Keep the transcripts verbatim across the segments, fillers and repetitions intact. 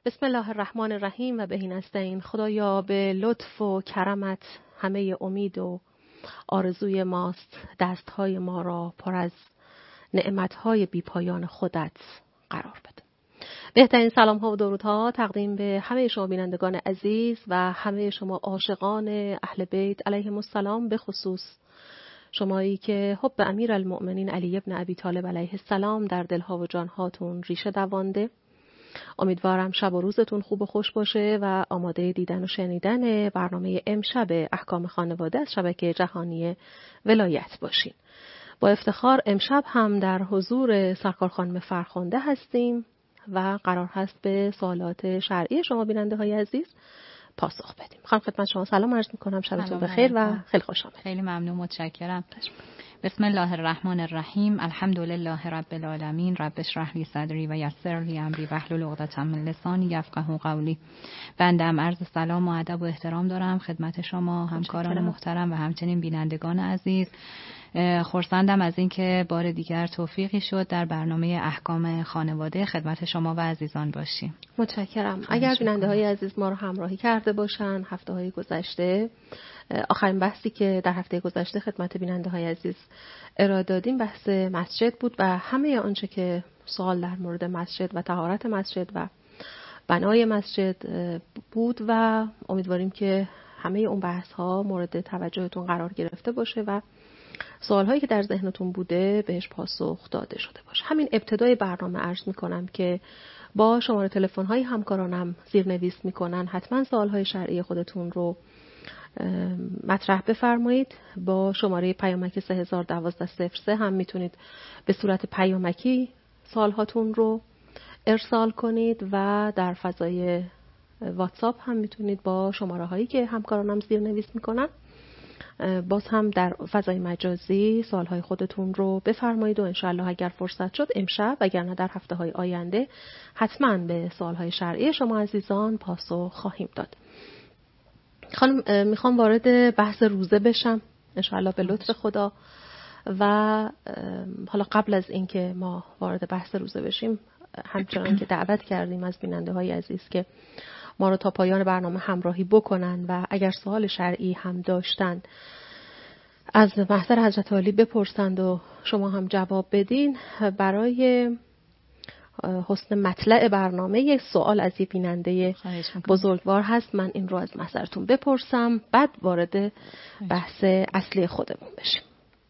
بسم الله الرحمن الرحیم و بهی نستعین. خدایا به لطف و کرمت همه امید و آرزوی ماست. دستهای ما را پر از نعمتهای بی پایان خودت قرار بده. بهترین سلام ها و درودها تقدیم به همه شما بینندگان عزیز و همه شما عاشقان اهل بیت علیهم السلام، به خصوص شمایی که حب امیرالمؤمنین علی ابن ابی طالب علیه السلام در دلها و جانهاتون ریشه دوانده. امیدوارم شب و روزتون خوب و خوش باشه و آماده دیدن و شنیدن برنامه امشب احکام خانواده از شبکه جهانی ولایت باشین. با افتخار امشب هم در حضور سرکار خانم فرخنده هستیم و قرار هست به سوالات شرعی شما بیننده های عزیز پاسخ بدیم. خانم خدمت شما سلام عرض میکنم، شبتون بخیر و خیلی خوش آمدید. خیلی ممنون، متشکرم. بسم الله الرحمن الرحیم. الحمد لله رب العالمین. رب اشرح لی صدری و یسر لی امری واحلل عقدة من لسانی یفقهوا قولی. بنده عرض سلام و ادب و احترام دارم خدمت شما همکاران محترم و همچنین بینندگان عزیز. خرسندم از اینکه بار دیگر توفیقی شد در برنامه احکام خانواده خدمت شما و عزیزان باشیم. متشکرم. اگر بیننده های عزیز ما رو همراهی کرده باشن هفته های گذشته، آخرین بحثی که در هفته گذشته خدمت بیننده های عزیز ارائه دادیم بحث مسجد بود و همه آنچه که سوال در مورد مسجد و طهارت مسجد و بنای مسجد بود و امیدواریم که همه اون بحث ها مورد توجهتون قرار گرفته باشه و سوال هایی که در ذهنتون بوده بهش پاسخ داده شده باشه. همین ابتدای برنامه عرض میکنم که با شماره تلفن های همکارانم زیرنویس میکنن، حتما سوال های شرعی خودتون رو مطرح بفرمایید. با شماره پیامک سه هزار و دوازده صفر سه هم میتونید به صورت پیامکی سوال هاتون رو ارسال کنید و در فضای واتساپ هم میتونید با شماره هایی که همکارانم زیرنویس میکنن باز هم در فضای مجازی سوالهای خودتون رو بفرمایید و انشاءالله اگر فرصت شد امشب وگرنه در هفته های آینده حتما به سوالهای شرعی شما عزیزان پاسخ خواهیم داد. خانم میخوام وارد بحث روزه بشم انشاءالله به لطف خدا و حالا قبل از اینکه ما وارد بحث روزه بشیم همچنان که دعوت کردیم از بیننده های عزیز که ما رو تا پایان برنامه همراهی بکنن و اگر سوال شرعی هم داشتن از محضر حضرت عالی بپرسند و شما هم جواب بدین. برای حسن مطلع برنامه یک سوال از یک بیننده بزرگوار هست، من این رو از محضرتون بپرسم بعد وارد بحث اصلی خودمون بشیم.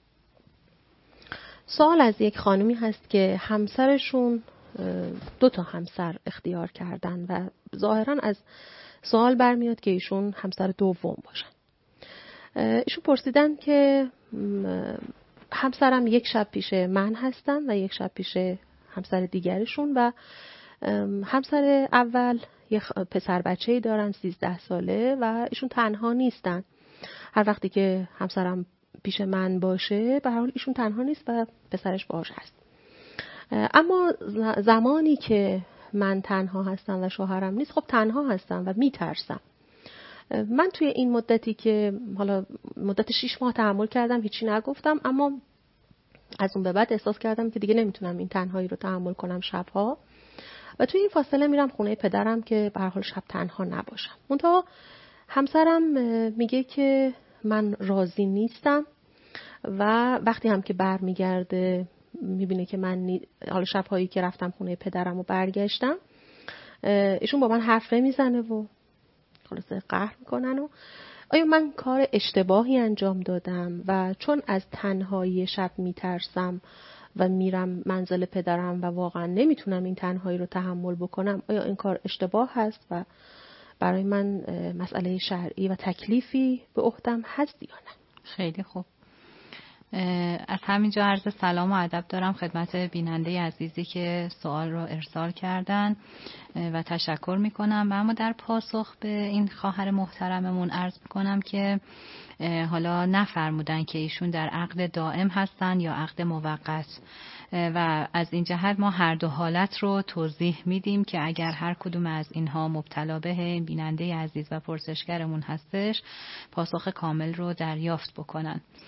سوال از یک خانمی هست که همسرشون دو تا همسر اختیار کردن و ظاهرا از سوال برمیاد که ایشون همسر دوم باشن. ایشون پرسیدن که همسرم یک شب پیش من هستن و یک شب پیش همسر دیگرشون و همسر اول یک پسر بچه‌ای دارن سیزده ساله و ایشون تنها نیستن. هر وقتی که همسرم پیش من باشه به هر حال ایشون تنها نیست و پسرش باهاش هست. اما زمانی که من تنها هستم و شوهرم نیست خب تنها هستم و میترسم. من توی این مدتی که حالا مدت شیش ماه تحمل کردم هیچی نگفتم، اما از اون به بعد احساس کردم که دیگه نمیتونم این تنهایی رو تحمل کنم شبها و توی این فاصله میرم خونه پدرم که به هر حال شب تنها نباشم. منتها همسرم میگه که من راضی نیستم و وقتی هم که برمیگرده میبینه که من نی... حالا شبهایی که رفتم خونه پدرم و برگشتم ایشون با من حرف نمیزنه و خلاصه قهر میکنن و آیا من کار اشتباهی انجام دادم و چون از تنهایی شب میترسم و میرم منزل پدرم و واقعا نمیتونم این تنهایی رو تحمل بکنم، آیا این کار اشتباه هست و برای من مسئله شرعی و تکلیفی به عهدم هست یا نه؟ خیلی خوب. از همینجا عرض سلام و ادب دارم خدمت بیننده عزیزی که سوال رو ارسال کردن و تشکر میکنم. و اما در پاسخ به این خواهر محترممون عرض میکنم که حالا نفرمودن که ایشون در عقد دائم هستن یا عقد موقت و از این جهت ما هر دو حالت رو توضیح میدیم که اگر هر کدوم از اینها مبتلا به بیننده عزیز و پرسشگرمون هستش پاسخ کامل رو دریافت بکنن.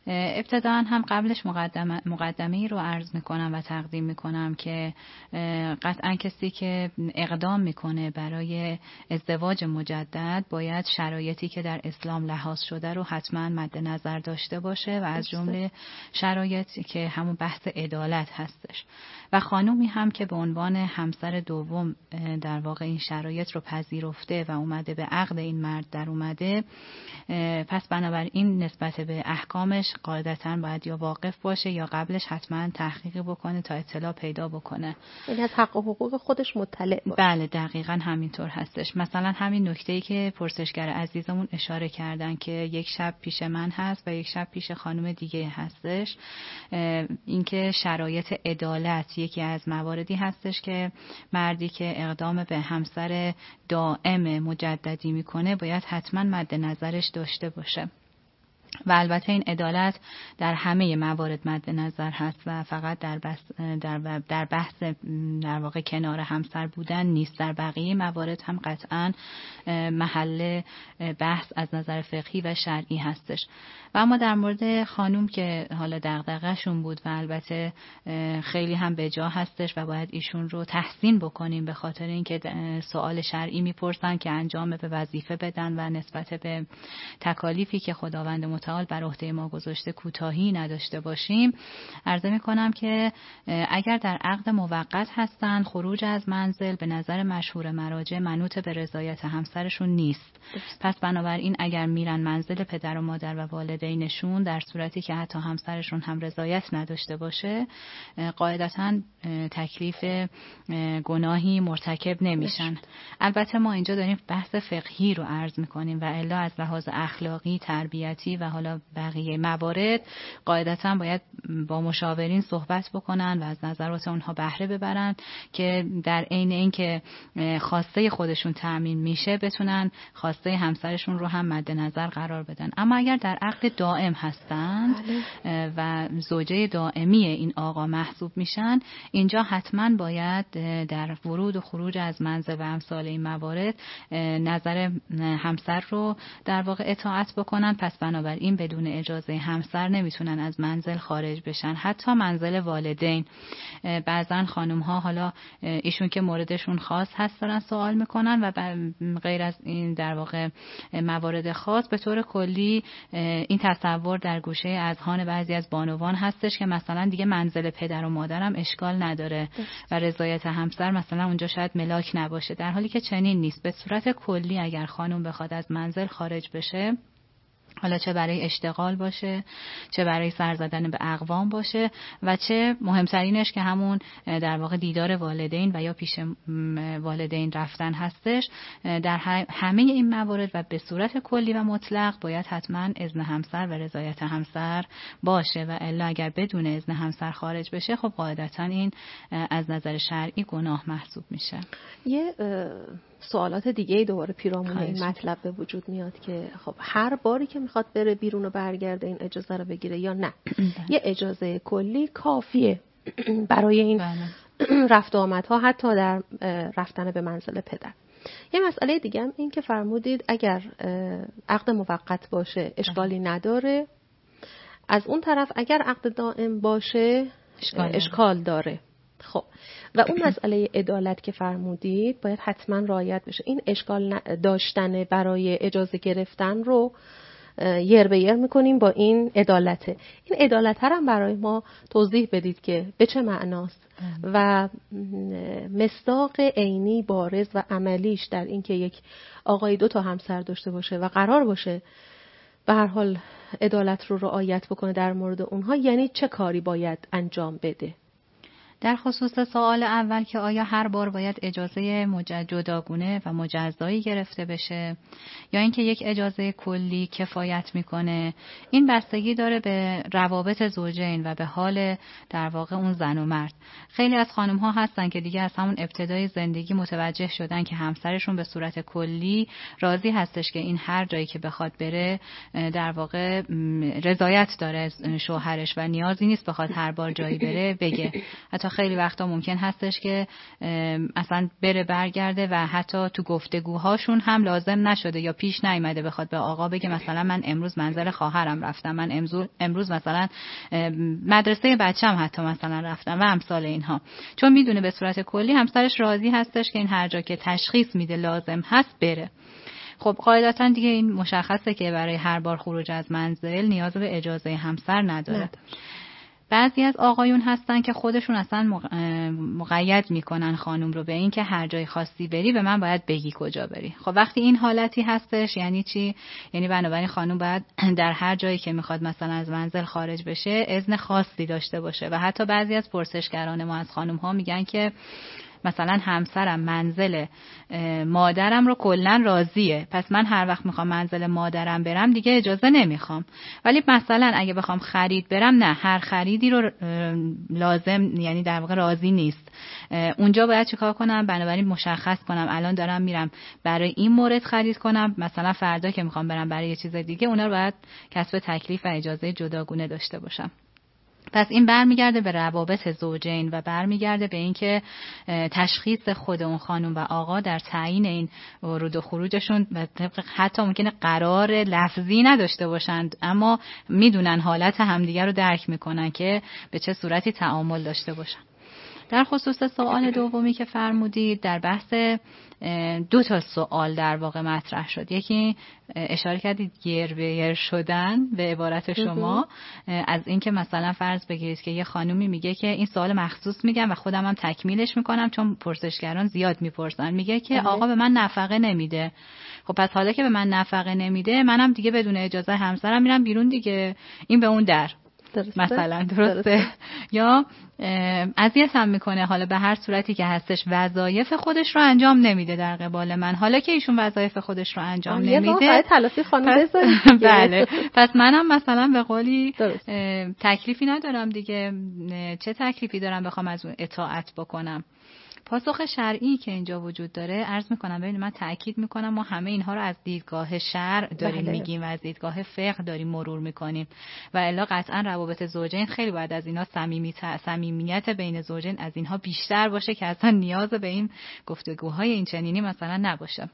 ابتداً هم قبلش مقدمه مقدمه‌ای رو عرض میکنم و تقدیم میکنم که قطعاً کسی که اقدام میکنه برای ازدواج مجدد باید شرایطی که در اسلام لحاظ شده رو حتما مد نظر داشته باشه و از جمله شرایطی که همون بحث عدالت هستش و خانومی هم که به عنوان همسر دوم در واقع این شرایط رو پذیرفته و اومده به عقد این مرد در اومده، پس بنابراین نسبت به احکامش قاعدتاً باید یا واقف باشه یا قبلش حتما تحقیق بکنه تا اطلاع پیدا بکنه. یعنی از حق و حقوق خودش مطلع باشه. بله دقیقاً همینطور هستش. مثلا همین نکته‌ای که پرسشگر عزیزمون اشاره کردن که یک شب پیش من هست و یک شب پیش خانم دیگه هستش، اینکه شرایط عدالت یکی از مواردی هستش که مردی که اقدام به همسر دائم مجددی میکنه باید حتما مد نظرش داشته باشه و البته این عدالت در همه موارد مد نظر هست و فقط در بحث در, در بحث در واقع کنار همسر بودن نیست، در بقیه موارد هم قطعا محل بحث از نظر فقهی و شرعی هستش. و اما در مورد خانوم که حالا دغدغه‌شون بود و البته خیلی هم به جا هستش و باید ایشون رو تحسین بکنیم به خاطر اینکه سوال شرعی میپرسن که انجام به وظیفه بدن و نسبت به تکالیفی که خداوند متعال بر عهده ما گذاشته کوتاهی نداشته باشیم، عرضه میکنم که اگر در عقد موقت هستن خروج از منزل به نظر مشهور مراجع منوط به رضایت همسرشون نیست. پس بنابراین اگر میرن منزل پدر و مادر و والدینشون در صورتی که حتی همسرشون هم رضایت نداشته باشه، قاعدتاً تکلیف گناهی مرتکب نمیشن. البته ما اینجا داریم بحث فقهی رو عرض میکنیم و الا از لحاظ اخلاقی، تربیتی و حالا بقیه موارد قاعدتاً باید با مشاورین صحبت بکنن و از نظرات اونها بهره ببرن که در عین اینکه خواسته خودشون تأمین میشه بتونن خواسته همسرشون رو هم مد نظر قرار بدن. اما اگر در عقد دائم هستند و زوجه دائمی این آقا محسوب میشن، اینجا حتما باید در ورود و خروج از منزل و امثال این موارد نظر همسر رو در واقع اطاعت بکنن. پس بنابراین بدون اجازه همسر نمیتونن از منزل خارج بشن، حتی منزل والدین. بعضن خانم ها حالا ایشون که موردشون خاص هست دارن سوال میکنن و غیر از این در واقع موارد خاص به طور کلی این تصور در گوشه اذهان بعضی از بانوان هستش که مثلا دیگه منزل پدر و مادرم اشکال نداره و رضایت همسر مثلا اونجا شاید ملاک نباشه، در حالی که چنین نیست. به صورت کلی اگر خانم بخواد از منزل خارج بشه، حالا چه برای اشتغال باشه، چه برای سر زدن به اقوام باشه و چه مهمترینش که همون در واقع دیدار والدین و یا پیش والدین رفتن هستش، در همه این موارد و به صورت کلی و مطلق باید حتما اذن همسر و رضایت همسر باشه و الا اگر بدون اذن همسر خارج بشه خب قاعدتا این از نظر شرعی گناه محسوب میشه. یه سوالات دیگه دوباره پیرامون این مطلب به وجود میاد که خب هر باری که میخواد بره بیرون و برگرده این اجازه رو بگیره یا نه؟ یه اجازه کلی کافیه برای این رفت و آمدها، حتی در رفتن به منزل پدر. یه مسئله دیگه هم این که فرمودید اگر عقد موقت باشه اشکالی نداره، از اون طرف اگر عقد دائم باشه اشکال, اشکال داره. خب و اون مسئله عدالت که فرمودید باید حتما رعایت بشه. این اشکال داشتن برای اجازه گرفتن رو یر به یر میکنیم با این عدالته. این عدالت هم برای ما توضیح بدید که به چه معناست و مصداق عینی بارز و عملیش در این که یک آقای دو تا همسر داشته باشه و قرار باشه به هر حال عدالت رو رعایت بکنه در مورد اونها، یعنی چه کاری باید انجام بده؟ در خصوص سوال اول که آیا هر بار باید اجازه جداگونه و مجزایی گرفته بشه یا اینکه یک اجازه کلی کفایت میکنه، این بستگی داره به روابط زوجین و به حال در واقع اون زن و مرد. خیلی از خانم ها هستن که دیگه از همون ابتدای زندگی متوجه شدن که همسرشون به صورت کلی راضی هستش که این هر جایی که بخواد بره در واقع رضایت داره شوهرش و نیازی نیست بخواد هر بار جایی بره بگه. حتی حتی خیلی وقتا ممکن هستش که اصلا بره برگرده و حتی تو گفتگوهاشون هم لازم نشده یا پیش نیامده بخواد به آقا بگه مثلا من امروز منزل خواهرم رفتم، من امروز امروز مثلا مدرسه بچه‌م حتی مثلا رفتم و امثال اینها، چون میدونه به صورت کلی همسرش راضی هستش که این هر جا که تشخیص میده لازم هست بره. خب قاعدتا دیگه این مشخصه که برای هر بار خروج از منزل نیاز به اجازه همسر نداره. نداره. بعضی از آقایون هستن که خودشون اصلا مقید میکنن خانم رو به این که هر جای خاصی بری به من باید بگی کجا بری. خب وقتی این حالتی هستش یعنی چی؟ یعنی بنابراین خانم باید در هر جایی که میخواد مثلا از منزل خارج بشه اذن خاصی داشته باشه و حتی بعضی از پرسشگران ما از خانم ها میگن که مثلا همسرم منزل مادرم رو کلن راضیه، پس من هر وقت میخوام منزل مادرم برم دیگه اجازه نمیخوام. ولی مثلا اگه بخوام خرید برم نه، هر خریدی رو لازم یعنی در واقع راضی نیست. اونجا باید چیکار کنم؟ بنابراین مشخص کنم الان دارم میرم برای این مورد خرید کنم، مثلا فردا که میخوام برم برای یه چیز دیگه اونا رو باید کسب تکلیف و اجازه جداگونه داشته باشم. پس این برمیگرده به روابط زوجین و برمیگرده به اینکه تشخیص خود اون خانم و آقا در تعیین این ورود و خروجشون و حتی ممکنه قرار لفظی نداشته باشند اما میدونن حالت همدیگر رو درک میکنن که به چه صورتی تعامل داشته باشن. در خصوص سوال دومی که فرمودید در بحث دو تا سوال در واقع مطرح شد. یکی اشاره کردید گر به گر شدن به عبارت شما از اینکه مثلا فرض بگیرید که یه خانومی میگه که این سوال مخصوص میگم و خودم هم تکمیلش میکنم چون پرسشگران زیاد میپرسن، میگه که آقا به من نفقه نمیده. خب پس حالا که به من نفقه نمیده منم دیگه بدون اجازه همسرم میرم بیرون دیگه، این به اون در درسته؟ مثلا درسته, درسته. یا اذیت هم میکنه، حالا به هر صورتی که هستش وظایف خودش رو انجام نمیده در قبال من، حالا که ایشون وظایف خودش رو انجام نمیده تلافی خانم بذارید. بله پس منم مثلا به قولی تکلیفی ندارم دیگه، چه تکلیفی دارم بخوام از اون اطاعت بکنم. پاسخ شرعی که اینجا وجود داره عرض میکنم ببینید من تأکید میکنم ما همه اینها رو از دیدگاه شرع داریم بله. میگیم و از دیدگاه فقه داریم مرور میکنیم و الا قطعا روابط زوجین خیلی باید از اینا صمیمیت بین زوجین از اینها بیشتر باشه که اصلا نیاز به این گفتگوهای این چنینی مثلا نباشه.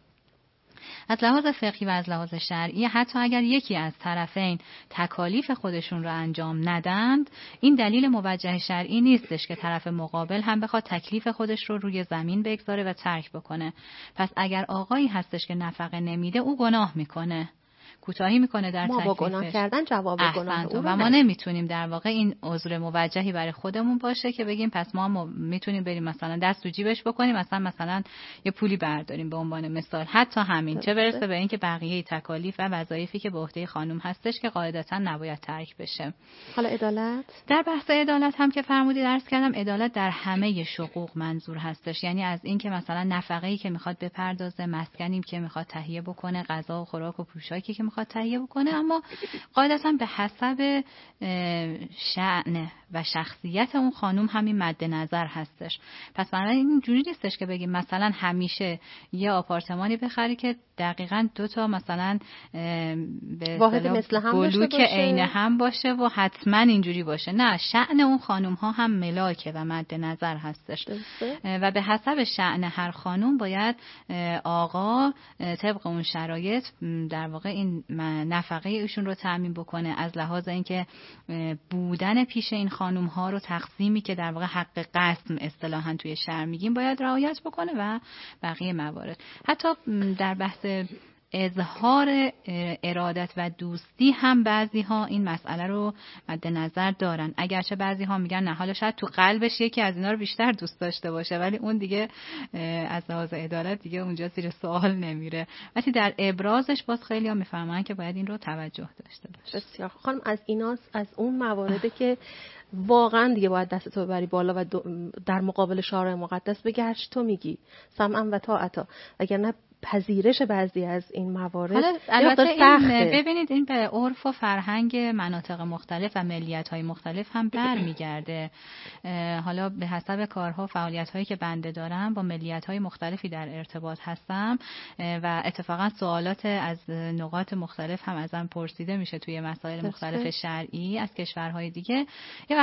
از لحاظ فقهی و از لحاظ شرعی حتی اگر یکی از طرفین تکالیف خودشون رو انجام ندند این دلیل موجه شرعی نیستش که طرف مقابل هم بخواد تکلیف خودش رو روی زمین بگذاره و ترک بکنه. پس اگر آقایی هستش که نفقه نمیده او گناه میکنه، کوتاهی میکنه در تکلیفش. ما با گناه کردن جواب گناه او و ما نمیتونیم در واقع این عذر موجهی برای خودمون باشه که بگیم پس ما, ما میتونیم بریم مثلا دست تو جیبش بکنیم مثلا مثلا یه پولی برداریم به عنوان مثال. حتی همین چه برسه به اینکه بقیه تکالیف و وظایفی که به عهده خانم هستش که قاعدتا نباید ترک بشه. حالا عدالت در بحث عدالت هم که فرمودید عرض کردم عدالت در همه شقوق منظور هستش، یعنی از این که مثلا نفقه‌ای که میخواد بپردازه، مسکنی که میخواد تهیه بکنه، غذا و خوراک و پوشاکی که میخواد تهیه بکنه، اما قاعدتا به حسب شأن و شخصیت اون خانم همین مد نظر هستش. پس بنابراین اینجوری نیستش که بگیم مثلا همیشه یه آپارتمانی بخری که دقیقاً دو تا مثلا به واحد مثل هم بلوک عین هم باشه و حتما اینجوری باشه. نه، شأن اون خانم ها هم ملاکه و مد نظر هستش و به حسب شأن هر خانم باید آقا طبق اون شرایط در واقع این نفقه ایشون رو تأمین بکنه، از لحاظ اینکه بودن پیش این خانم ها رو تقسیمی که در واقع حق قسم اصطلاحاً توی شرع میگیم باید رعایت بکنه و بقیه موارد. حتی در بحث اظهار ارادت و دوستی هم بعضی ها این مسئله رو مد نظر دارن، اگرچه بعضی ها میگن نه حالا شاید تو قلبش یکی از اینا رو بیشتر دوست داشته باشه ولی اون دیگه از لحاظ عدالت دیگه اونجا زیر سوال نمیره، ولی در ابرازش باز خیلی ها میفهمن که باید این رو توجه داشته باشه. بسیار خانم، از اینا از اون موارده که واقعا دیگه باید دستتو ببری بالا و در مقابل شارع مقدس بگی هر چی تو میگی سمعا و طاعتا، اگر نه پذیرش بعضی از این موارد البته این ببینید این به عرف و فرهنگ مناطق مختلف و ملیت‌های مختلف هم برمیگرده. حالا به حسب کارها و فعالیت‌هایی که بنده دارم با ملیت‌های مختلفی در ارتباط هستم و اتفاقا سوالات از نقاط مختلف هم ازم پرسیده میشه توی مسائل مختلف شرعی از کشورهای دیگه. یه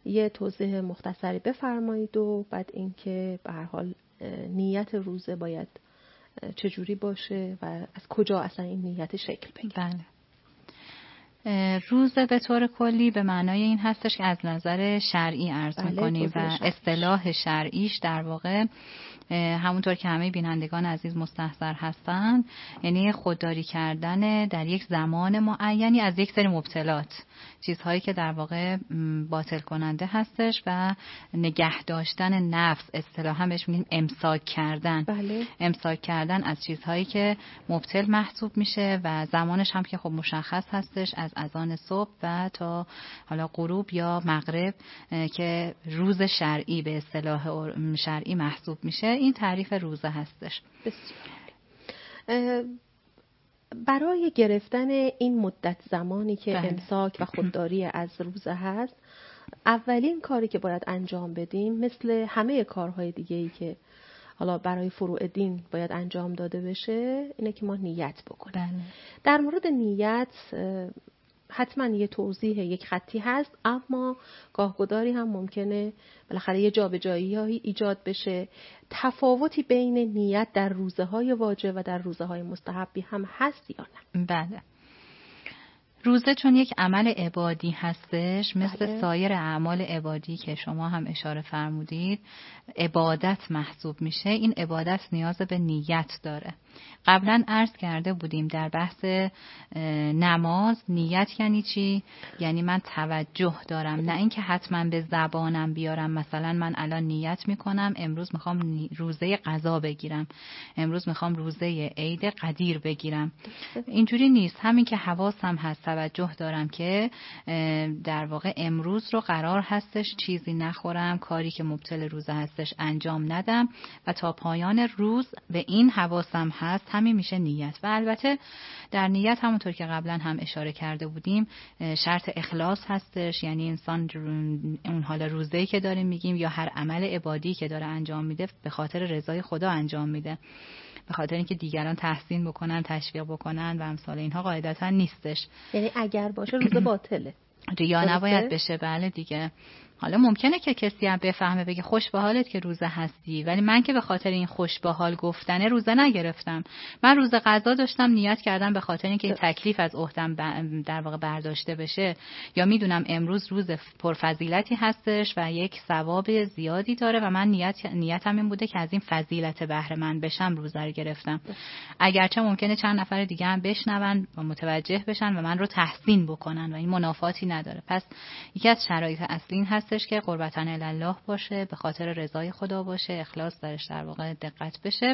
یه توضیح مختصری بفرمایید و بعد اینکه به هر حال نیت روزه باید چجوری باشه و از کجا اصلا این نیت شکل بگیره. بله. روزه به طور کلی به معنای این هستش که از نظر شرعی عرض بله، می‌کنیم و اصطلاح شرعیش در واقع همونطور که همه بینندگان عزیز مستحضر هستن، یعنی خودداری کردن در یک زمان معینی از یک سری مبتلات، چیزهایی که در واقع باطل کننده هستش و نگه داشتن نفس، اصطلاحاً بهش میگیم امساک کردن. بله. امساک کردن از چیزهایی که مبتل محسوب میشه و زمانش هم که خب مشخص هستش، از اذان صبح و تا حالا غروب یا مغرب که روز شرعی به اصطلاح شرعی محسوب میشه. این تعریف روزه هستش. بسیار. برای گرفتن این مدت زمانی که بله. امساک و خودداری از روزه هست، اولین کاری که باید انجام بدیم مثل همه کارهای دیگه‌ای که حالا برای فروع دین باید انجام داده بشه اینه که ما نیت بکنیم. بله. در مورد نیت حتما یه توضیح یک خطی هست، اما گاهگداری هم ممکنه بالاخره یه جابجایی‌هایی ایجاد بشه. تفاوتی بین نیت در روزه‌های واجب و در روزه‌های مستحبی هم هست یا نه؟ بله. روزه چون یک عمل عبادی هستش، مثل بله. سایر اعمال عبادی که شما هم اشاره فرمودید عبادت محسوب میشه. این عبادت نیاز به نیت داره. قبلا عرض کرده بودیم در بحث نماز نیت یعنی چی؟ یعنی من توجه دارم، نه اینکه حتما به زبانم بیارم مثلا من الان نیت میکنم امروز میخوام روزه قضا بگیرم، امروز میخوام روزه عید قدیر بگیرم. اینجوری نیست. همین که حواسم هست، توجه دارم که در واقع امروز رو قرار هستش چیزی نخورم، کاری که مبتل روزه هستش انجام ندم و تا پایان روز به این حواسم هست، همین میشه نیت. و البته در نیت همونطور که قبلا هم اشاره کرده بودیم شرط اخلاص هستش، یعنی انسان اون حال روزه‌ای که داریم میگیم یا هر عمل عبادی که داره انجام میده به خاطر رضای خدا انجام میده، به خاطر اینکه دیگران تحسین بکنن، تشویق بکنن و امثال اینها قاعدتا نیستش. یعنی اگر باشه روزه باطله، ریا نباید بشه. بله دیگه. حالا ممکنه که کسی هم بفهمه بگه خوش به حالت که روزه هستی، ولی من که به خاطر این خوش به حال گفتنه روزه نگرفتم. من روزه قضا داشتم، نیت کردم به خاطر اینکه این تکلیف از عهدم در واقع برداشته بشه، یا میدونم امروز روز پرفضیلتی هستش و یک ثواب زیادی داره و من نیت نیتم این بوده که از این فضیلت بهره مند بشم روزه رو گرفتم. اگرچه ممکنه چند نفر دیگه هم بشنون و متوجه بشن و من رو تحسین بکنن و این منافاتی نداره. پس یکی از شرایط اصلی این هست که قربتن الله باشه، به خاطر رضای خدا باشه، اخلاص درش در واقع دقت بشه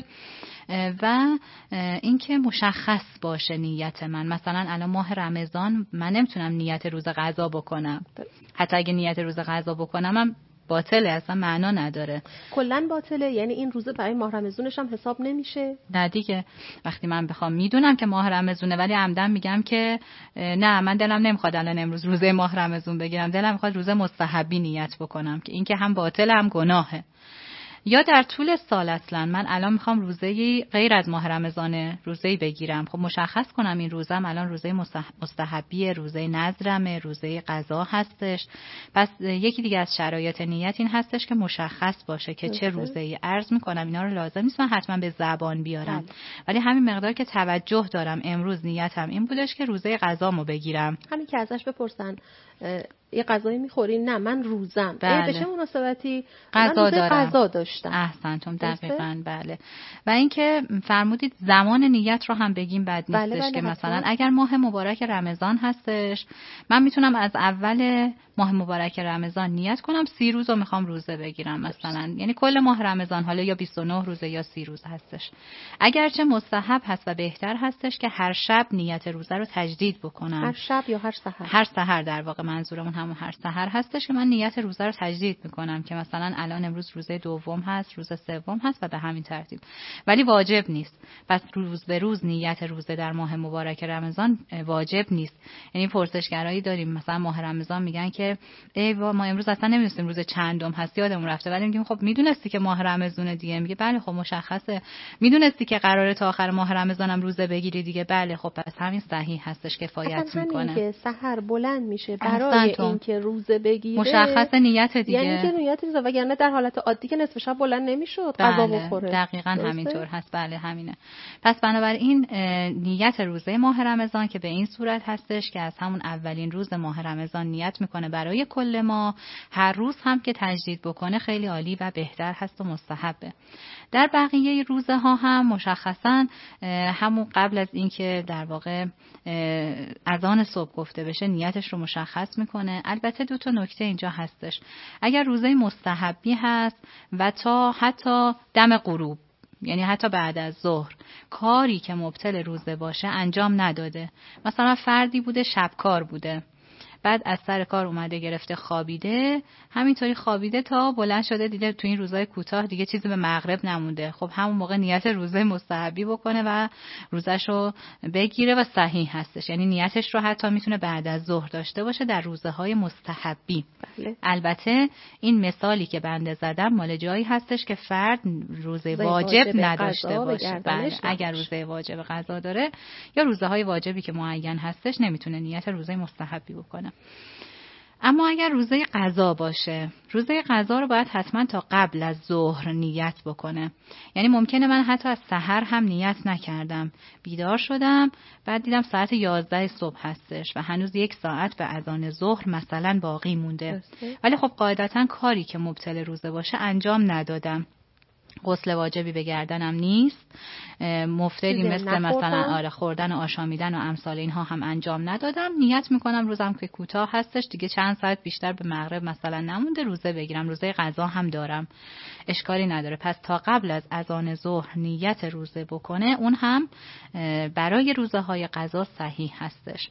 و اینکه مشخص باشه نیت من. مثلا الان ماه رمضان من نمیتونم نیت روز قضا بکنم، حتی اگه نیت روز قضا بکنم هم باطله، اصلا معنا نداره. کلا باطله، یعنی این روزه برای ماه رمضانش هم حساب نمیشه. نه دیگه. وقتی من بخوام میدونم که ماه رمضانه ولی عمدن میگم که نه من دلم نمیخواد الان امروز روزه ماه رمضان بگیرم، دلم میخواد روزه مستحبی نیت بکنم، که این که هم باطله هم گناهه. یا در طول سال اصلا من الان میخوام روزه‌ای غیر از ماه رمضان روزه‌ای بگیرم، خب مشخص کنم این روزم الان روزه مستحبیه، روزه نذرمه، روزه قضا هستش. پس یکی دیگه از شرایط نیت این هستش که مشخص باشه که چه روزه‌ای عرض میکنم. اینا رو لازم نیست من حتما به زبان بیارم، بله. ولی همین مقدار که توجه دارم امروز نیتم این بودش که روزه قضامو بگیرم. همین که ازش بپرسن یه غذایی میخوری؟ نه من روزم. بله. به چه مناسبتی قضا دارم؟ قضا داشتم. احسنتم دقیقاً. بله. و اینکه فرمودید زمان نیت رو هم بگیم بد نیستش. بله بله که حتما. مثلا اگر ماه مبارک رمضان هستش من میتونم از اول ماه مبارک رمضان نیت کنم سی روز رو میخوام روزه بگیرم مثلا، یعنی کل ماه رمضان، حالا یا بیست و نه روزه یا سی روز هستش. اگرچه مستحب هست و بهتر هستش که هر شب نیت روزه رو تجدید بکنم. هر شب یا هر سحر؟ هر سحر در واقع منظورمون همون هر سحر هستش که من نیت روزه رو تجدید میکنم که مثلا الان امروز روزه دوم هست، روز سوم هست و به همین ترتیب. ولی واجب نیست. پس روز به روز نیت روزه در ماه مبارک رمضان واجب نیست. یعنی پرسشگرایی داریم مثلا ماه رمضان میگن که ای ما امروز اصلا نمیدونستیم روز چندم هست، یادمون رفته. ولی میگیم خب میدونستی که ماه رمضان دیگه؟ میگه بله خب مشخصه. میدونستی که قراره تا آخر ماه رمضانم روزه بگیری دیگه؟ بله خب پس همین صحیح هستش، کفایت میکنه. همین که سحر بلند میشه برای اینکه روزه بگیره مشخص نیت دیگه، یعنی که نیت روزه، وگرنه در حالت عادی که نصف شب بلند نمیشد غذا بله بخوره. دقیقاً همینطور هست. بله همینه. پس بنابراین نیت روزه ماه رمضان که به این صورت هستش که از همون اولین روز ماه رمضان نیت میکنه برای کل ماه، هر روز هم که تجدید بکنه خیلی عالی و بهتر هست و مستحبه. در بقیه روزه ها هم مشخصاً همون قبل از اینکه در واقع اذان صبح گفته بشه نیتش رو مشخص میکنه. البته دو تا نکته اینجا هستش. اگر روزه مستحبی هست و تا حتی دم غروب، یعنی حتی بعد از ظهر، کاری که مبطل روزه باشه انجام نداده، مثلا فردی بوده شبکار بوده، بعد از سر کار اومده گرفته خوابیده، همینطوری خوابیده تا بلند شده دیده تو این روزهای کوتاه دیگه چیزی به مغرب نمونده، خب همون موقع نیت روزه مستحبی بکنه و روزشو بگیره و صحیح هستش. یعنی نیتش رو حتی میتونه بعد از ظهر داشته باشه در روزهای مستحبی. بله. البته این مثالی که بنده زدم مال جایی هستش که فرد روزه واجب, واجب نداشته باشه. بله. اگر روزه واجب قضا داره یا روزهای واجبی که معین هستش نمیتونه نیت روزه مستحبی بکنه. اما اگر روزه قضا باشه، روزه قضا رو باید حتما تا قبل از ظهر نیت بکنه. یعنی ممکنه من حتی از سحر هم نیت نکردم، بیدار شدم بعد دیدم ساعت یازده صبح هستش و هنوز یک ساعت به اذان ظهر مثلا باقی مونده، ولی خب قاعدتا کاری که مبطل روزه باشه انجام ندادم، غسل واجبی به گردنم نیست، مفتری مثل مثلا آره خوردن و آشامیدن و امثال اینها هم انجام ندادم، نیت میکنم روزم که کوتاه هستش دیگه چند ساعت بیشتر به مغرب مثلا نمونده روزه بگیرم، روزه قضا هم دارم، اشکالی نداره. پس تا قبل از اذان ظهر نیت روزه بکنه، اون هم برای روزه های قضا صحیح هستش.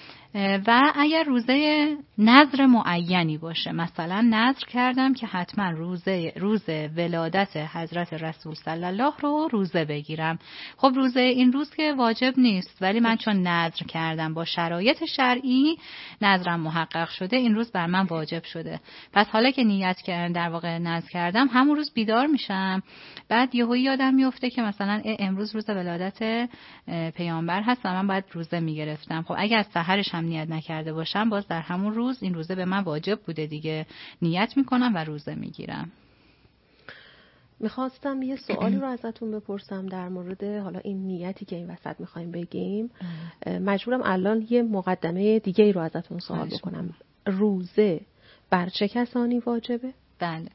و اگر روزه نذر معینی باشه، مثلا نذر کردم که حتما روزه روز ولادت حضرت رسول صلی الله رو روزه بگیرم، خب روزه این روز که واجب نیست، ولی من چون نذر کردم با شرایط شرعی نذرم محقق شده، این روز بر من واجب شده. پس حالا که نیت کردم در واقع نذر کردم، همون روز بیدار میشم، بعد یهو یادم میفته که مثلا امروز روز ولادت پیامبر هست و من باید روزه میگرفتم. خب اگر از سحرش هم نیت نکرده باشم، باز در همون روز این روزه به من واجب بوده دیگه، نیت میکنم و روزه میگیرم. میخواستم یه سوالی رو ازتون بپرسم در مورد حالا این نیتی که این وسط میخوایم بگیم. مجبورم الان یه مقدمه دیگه ای رو ازتون سوال بکنم. روزه بر چه کسانی واجبه؟ بله،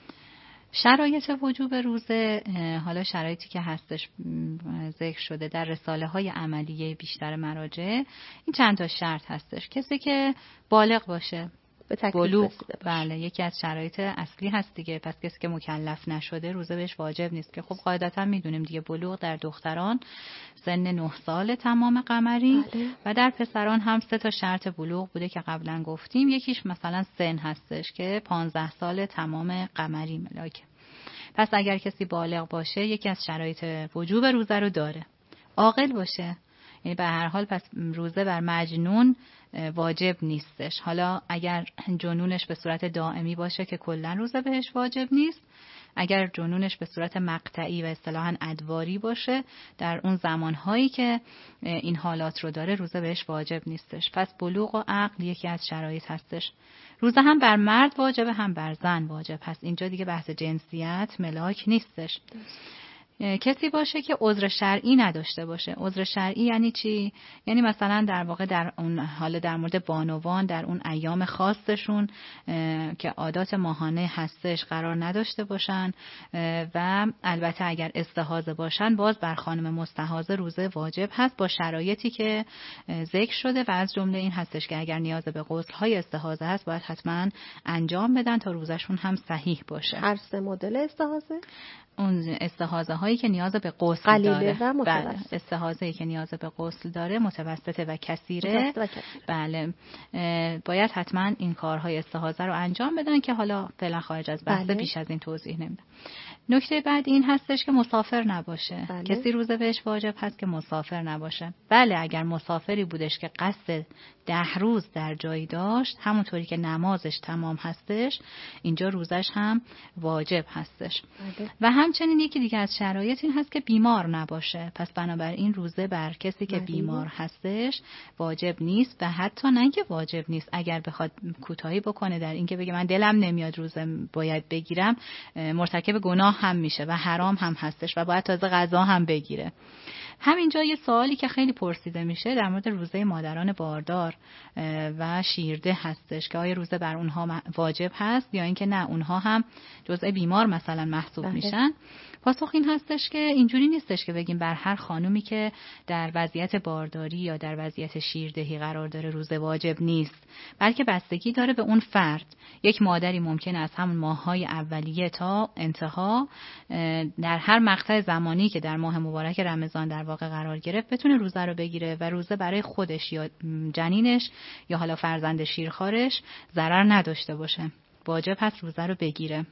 شرایط وجوب روزه، حالا شرایطی که هستش ذکر شده در رساله های عملیه بیشتر مراجع، این چند تا شرط هستش. کسی که بالغ باشه، به تکلیف بلوغ، رسیده باشه. بله یکی از شرایط اصلی هست دیگه. پس کسی که مکلف نشده روزه بهش واجب نیست، که خب قاعدتا میدونیم دیگه بلوغ در دختران سن نه سال تمام قمری، بله. و در پسران هم سه تا شرط بلوغ بوده که قبلا گفتیم. یکیش مثلا سن هستش که پانزده سال تمام قمری ملاک. پس اگر کسی بالغ باشه یکی از شرایط وجوب روزه رو داره. عاقل باشه، یعنی به هر حال پس روزه بر مجنون واجب نیستش. حالا اگر جنونش به صورت دائمی باشه که کلا روزه بهش واجب نیست، اگر جنونش به صورت مقطعی و اصطلاحاً ادواری باشه، در اون زمانهایی که این حالات رو داره روزه بهش واجب نیستش. پس بلوغ و عقل یکی از شرایط هستش. روزه هم بر مرد واجبه هم بر زن واجب هست. اینجا دیگه بحث جنسیت ملاک نیستش. کسی باشه که عذر شرعی نداشته باشه. عذر شرعی یعنی چی؟ یعنی مثلا در واقع در اون حالا در مورد بانوان در اون ایام خاصشون که عادات ماهانه هستش قرار نداشته باشن، و البته اگر استحاضه باشن باز بر خانم مستحاضه روزه واجب هست با شرایطی که ذکر شده، و از جمله این هستش که اگر نیاز به غسل‌های استحاضه هست باید حتما انجام بدن تا روزشون هم صحیح باشه. هر سه مدل استحاضه؟ اون استحاضه هایی که نیاز به غسل داره، و بله استحاضه که نیاز به غسل داره، متوسطه و کثیره، و کثیر. بله باید حتما این کارهای استحاضه رو انجام بدن که حالا فعلا خارج از بحث، بله. بیش از این توضیح نمیدم. نکته بعد این هستش که مسافر نباشه. بله. کسی روزه بهش واجب هست که مسافر نباشه. بله اگر مسافری بودش که قصد ده روز در جایی داشت، همونطوری که نمازش تمام هستش، اینجا روزش هم واجب هستش. بله. و همچنین یکی دیگه از شرایط این هست که بیمار نباشه. پس بنابراین روزه بر کسی که بله. بیمار هستش واجب نیست و حتی نه اینکه واجب نیست، اگر بخواد کوتاهی بکنه در اینکه بگه من دلم نمیاد روزه باید بگیرم، مرتکب گناه هم میشه و حرام هم هستش و باید تازه قضا هم بگیره. همینجا یه سوالی که خیلی پرسیده میشه در مورد روزه مادران باردار و شیرده هستش که آیا روزه بر اونها واجب هست یا اینکه نه اونها هم جزء بیمار مثلا محسوب بله. میشن. پاسخ این هستش که اینجوری نیستش که بگیم بر هر خانومی که در وضعیت بارداری یا در وضعیت شیردهی قرار داره روزه واجب نیست، بلکه بستگی داره به اون فرد. یک مادری ممکنه از همون ماه‌های اولیه تا انتها در هر مقطع زمانی که در ماه مبارک رمضان در واقع قرار گرفت بتونه روزه رو بگیره و روزه برای خودش یا جنینش یا حالا فرزند شیرخوارش ضرر نداشته باشه. واجب هست روزه رو بگیره.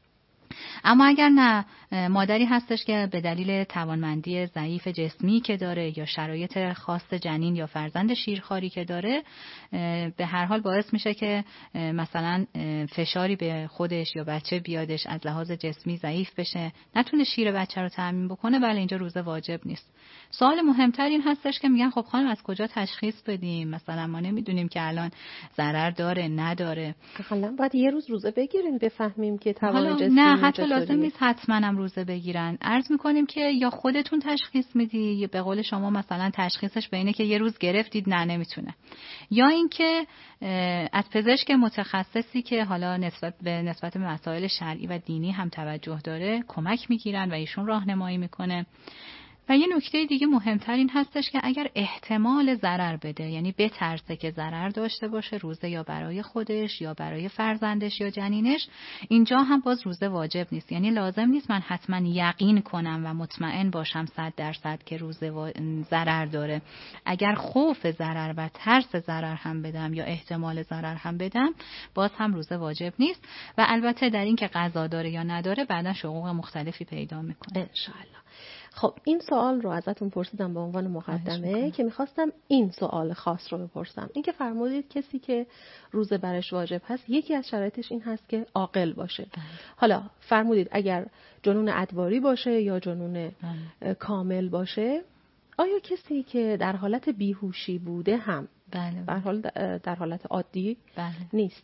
اما اگر نه، مادری هستش که به دلیل توانمندی ضعیف جسمی که داره یا شرایط خاص جنین یا فرزند شیرخواری که داره، به هر حال باعث میشه که مثلا فشاری به خودش یا بچه بیادش، از لحاظ جسمی ضعیف بشه، نتونه شیر بچه رو تامین بکنه، بله اینجا روزه واجب نیست. سوال مهمتر این هستش که میگن خب خانم از کجا تشخیص بدیم؟ مثلا ما نمیدونیم که الان ضرر داره نداره. حالا باید یه روز روزه بگیریم بفهمیم که توان جسمی نه حتی لازم نیست حتما هم روزه بگیرن. عرض میکنیم که یا خودتون تشخیص میدی، یا به قول شما مثلا تشخیصش به اینه که یه روز گرفتید نه نمیتونه، یا اینکه از پزشک متخصصی که حالا نسبت به نسبت به مسائل شرعی و دینی هم توجه داره کمک میگیرن و ایشون راهنمایی میکنه. و یه نکته دیگه مهمتر این هستش که اگر احتمال ضرر بده، یعنی بترسه که ضرر داشته باشه روزه یا برای خودش یا برای فرزندش یا جنینش، اینجا هم باز روزه واجب نیست. یعنی لازم نیست من حتما یقین کنم و مطمئن باشم صد درصد که روزه و... ضرر داره. اگر خوف ضرر و ترس ضرر هم بدم یا احتمال ضرر هم بدم، باز هم روزه واجب نیست. و البته در این که قضا داره یا نداره بعدا شقوق مختلفی پیدا میکنه ان شاء الله. خب این سوال رو ازتون پرسیدم به عنوان مقدمه که میخواستم این سوال خاص رو بپرسم. این که فرمودید کسی که روزه برش واجب هست یکی از شرایطش این هست که عاقل باشه. بله. حالا فرمودید اگر جنون ادواری باشه یا جنون بله. کامل باشه، آیا کسی که در حالت بیهوشی بوده هم بله. در حال در حالت عادی بله. نیست،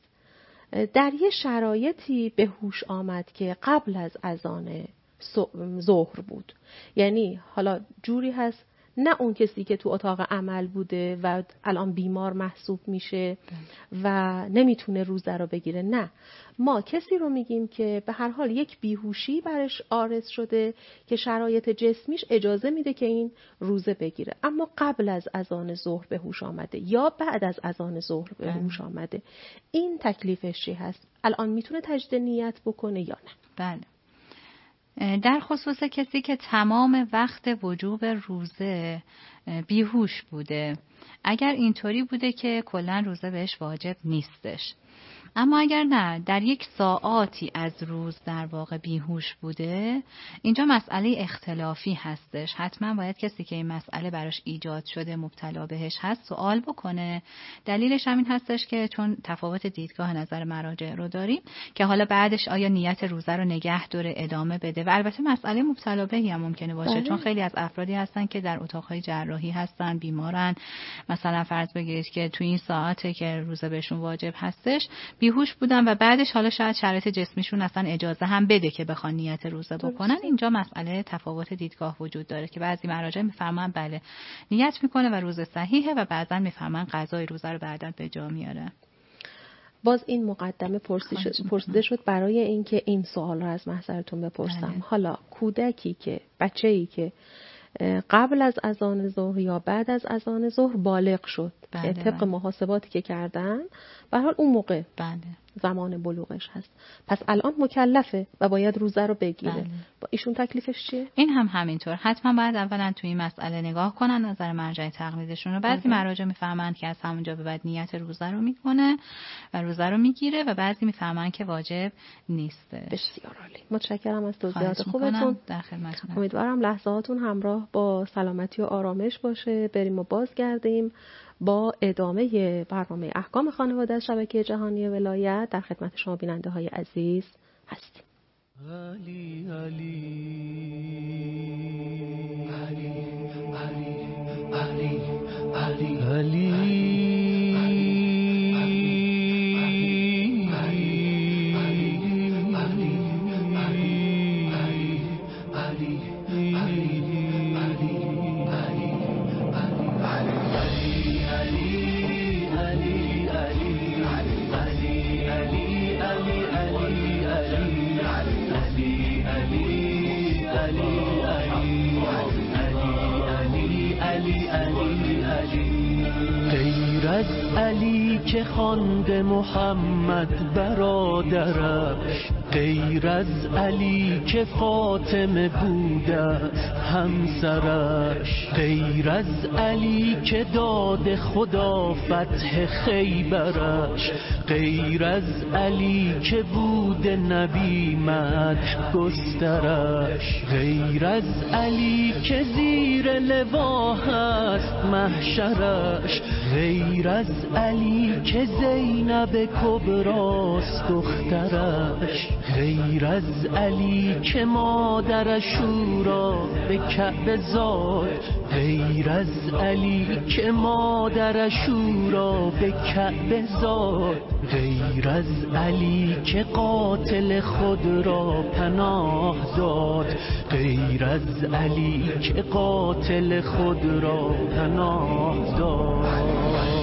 در یه شرایطی به هوش آمد که قبل از اذان ظهر بود، یعنی حالا جوری هست نه اون کسی که تو اتاق عمل بوده و الان بیمار محسوب میشه و نمیتونه روزه رو بگیره، نه، ما کسی رو میگیم که به هر حال یک بیهوشی برش عارض شده که شرایط جسمیش اجازه میده که این روزه بگیره، اما قبل از اذان ظهر به هوش آمده یا بعد از اذان ظهر به هوش آمده، این تکلیفش چی هست؟ الان میتونه تجدید نیت بکنه یا نه؟ بله. در خصوص کسی که تمام وقت وجوب روزه بیهوش بوده، اگر اینطوری بوده که کلا روزه بهش واجب نیستش، اما اگر نه در یک ساعاتی از روز در واقع بیهوش بوده، اینجا مسئله اختلافی هستش. حتما باید کسی که این مسئله براش ایجاد شده مبتلا بهش هست سوال بکنه. دلیلش همین هستش که چون تفاوت دیدگاه نظر مراجع رو داریم که حالا بعدش آیا نیت روزه رو نگه داره ادامه بده، و البته مسئله مبتلا بهی هم ممکنه باشه. بله. چون خیلی از افرادی هستن که در اتاقهای جراحی هستن، بیمارن، مثلا فرض بگیرید که تو این ساعته که روزه بهشون واجب هستش بیهوش بودن و بعدش حالا شاید شرایط جسمیشون اصلا اجازه هم بده که بخوان نیت روزه بکنن. اینجا مسئله تفاوت دیدگاه وجود داره که بعضی مراجع میفرمان بله نیت میکنه و روزه صحیحه و بعضا میفرمان قضای روزه رو بعدا به جا میاره. باز این مقدمه پرسیده شد برای اینکه این سوال رو از محضرتون بپرسم. بله. حالا کودکی که بچه‌ای که قبل از اذان ظهر یا بعد از اذان ظهر بالغ شد، بله طبق بله. محاسباتی که کردن به هر حال اون موقع بله. زمان بلوغش هست، پس الان مکلفه و باید روزه رو بگیره. بله. ایشون تکلیفش چیه؟ این هم همینطور. حتما باید اولا توی این مسئله نگاه کنن نظر مرجع تقلیدشون رو. بعضی مراجع میفهمن که از همونجا به بعد نیت روزه رو میکنه و روزه رو میگیره و بعضی میفهمن که واجب نیست. بسیار عالی. متشکرم از توضیحات خوبتون. در خدمتتونم. امیدوارم لحظاتون همراه با سلامتی و آرامش باشه. بریم و بازگردیم با ادامه برنامه احکام خانواده از شبکه جهانی ولایت. در خدمت شما بیننده های عزیز هستیم. علی علی علی علی علی علی علی که خوانده محمد برادرش، غیر از علی که فاطمه بوده همسرش، غیر از علی که داد خدا فتح خیبرش، غیر از علی که بود نبی مدح گسترش، غیر از علی که زیر لوا هست محشرش، غیر از علی که زینب کبراست دخترش، غیر از علی که مادرش او را به کعبه زاد، غیر از علی که مادرش او را به کعبه زاد، غیر از علی که قاتل خود را پناه داد، غیر از علی که قاتل خود را پناه داد.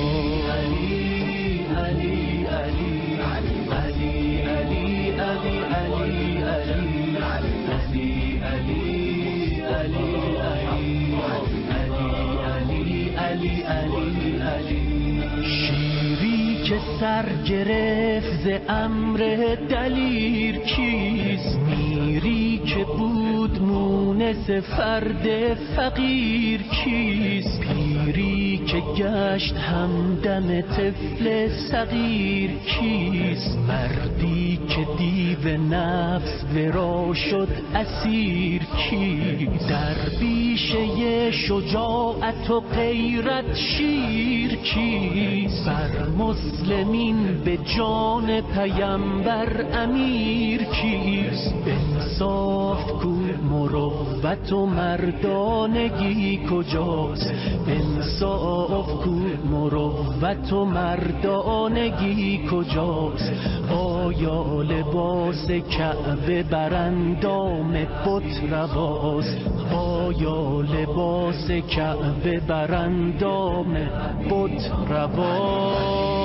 شیری که سر گرفت ز امر دلیر کیست، میری که بود مونس فرد فقیر کیست، پیری که گشت همدم طفل صغیر کیست، مردی که دیو نفس ورا شد اسیر کیست، درویشه شجاعت و غیرت شیر کیست، بر مسلمین به جان پیمبر امیر کیست، انصاف کو مروت و مردانگی کجاست، انصاف کو مروت و مردانگی کجاست، آیا لباس کعبه بر اندام بت رواست، آیا لباس کعبه بر اندام بت رواست.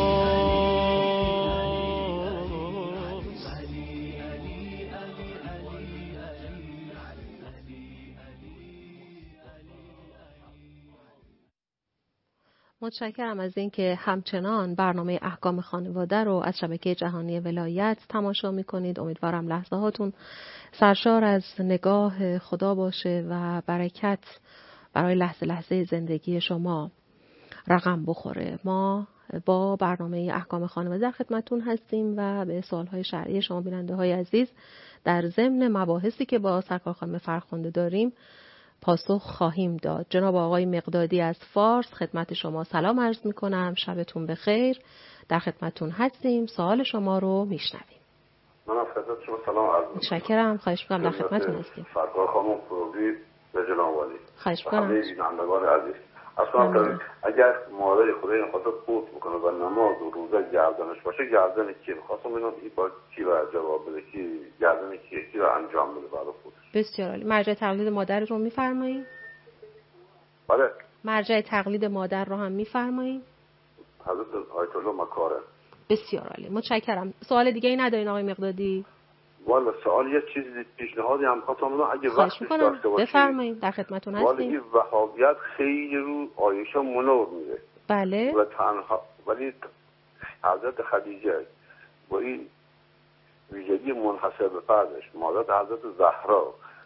متشکرم از اینکه همچنان برنامه احکام خانواده رو از شبکه جهانی ولایت تماشا میکنید. امیدوارم لحظه هاتون سرشار از نگاه خدا باشه و برکت برای لحظه لحظه زندگی شما رقم بخوره. ما با برنامه احکام خانواده در خدمتون هستیم و به سوالهای شرعی شما بیننده های عزیز در ضمن مباحثی که با سرکار خانم فرخنده داریم پاسخ خواهیم داد. جناب آقای مقدادی از فارس خدمت شما سلام عرض میکنم. شبتون بخیر. در خدمتون هستیم. سوال شما رو میشنویم. من از خدمت شما سلام عرض میکنم. متشکرم. خواهش میکنم. در خدمتون هستیم. سرکار خانم فروغی به جناب عالی. خواهش میکنم. همه بینندگان عزیز. اصلا اگر مادر خدای خدا فوت بکنه و نماز و روزه گردنش باشه، گردن کی می‌خواستم اینا این با کی باید جواب بده، کی گردن کی کی رو انجام بده بعد فوت. بسیار عالی. مرجع تقلید مادر رو میفرمایید؟ بله. مرجع تقلید مادر رو هم میفرمایید؟ حضرت آیت الله مکاره. بسیار عالی. متشکرم. سوال دیگه ای ندارین آقای مقدادی؟ والا سوال یه چیزی پیشنهادی هم خواستم بدم اگه وقتش داشته باشید. بفرمایید. در خدمتتون هستیم. والا این وهابیت خیلی رو عایشه منور میره. بله. و تنها ولی حضرت خدیجه با این ویژگی منحصر به فردش، مادر حضرت زهرا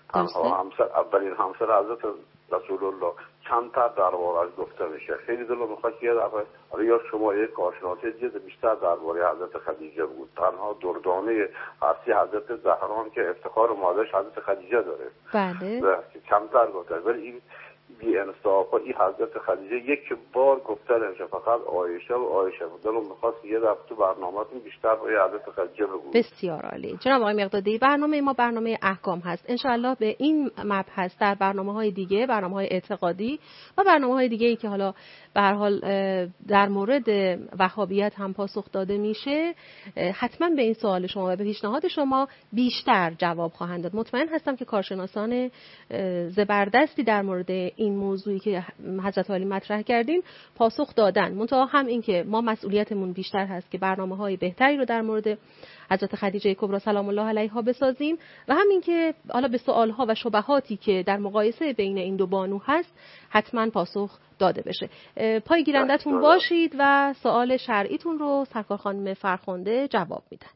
تنها همسر اولین همسر حضرت رسول الله چند تا درباره‌اش گفته میشه. خیلی دلم میخواد که یه دفعه یا شما یک کارشناسی جدی بیشتر درباره حضرت خدیجه بود. تنها دردانه هستی حضرت زهرا که افتخار مادرش حضرت خدیجه داره. بله. و کمتر گفته، ولی این بی انصاف این حضرت خدیجه یک بار گفته نمیشه، فقط عایشه و عایشه. دلم میخواد یه دفعه تو برنامه‌تون بیشتر روی حضرت خدیجه بگو. بسیار عالی. جناب آقای مقدادی، برنامه ما برنامه احکام هست. انشاءالله به این مبحث در برنامه‌های دیگه، برنامه‌های اعتقادی و برنامه‌های دیگه‌ای که حالا به هر حال در مورد وهابیت هم پاسخ داده میشه، حتما به این سوال شما و به پیشنهاد شما بیشتر جواب خواهند داد. مطمئن هستم که کارشناسان زبردستی در مورد این موضوعی که حضرت عالی مطرح کردین پاسخ دادن. منتها هم این که ما مسئولیتمون بیشتر هست که برنامه‌های بهتری رو در مورد حضرت خدیجه کبری سلام الله علیها بسازیم و همین که حالا به سوالها و شبهاتی که در مقایسه بین این دو بانو هست حتما پاسخ داده بشه. پای گیرندتون باشید و سوال شرعیتون رو سرکار خانم فرخنده جواب میدن.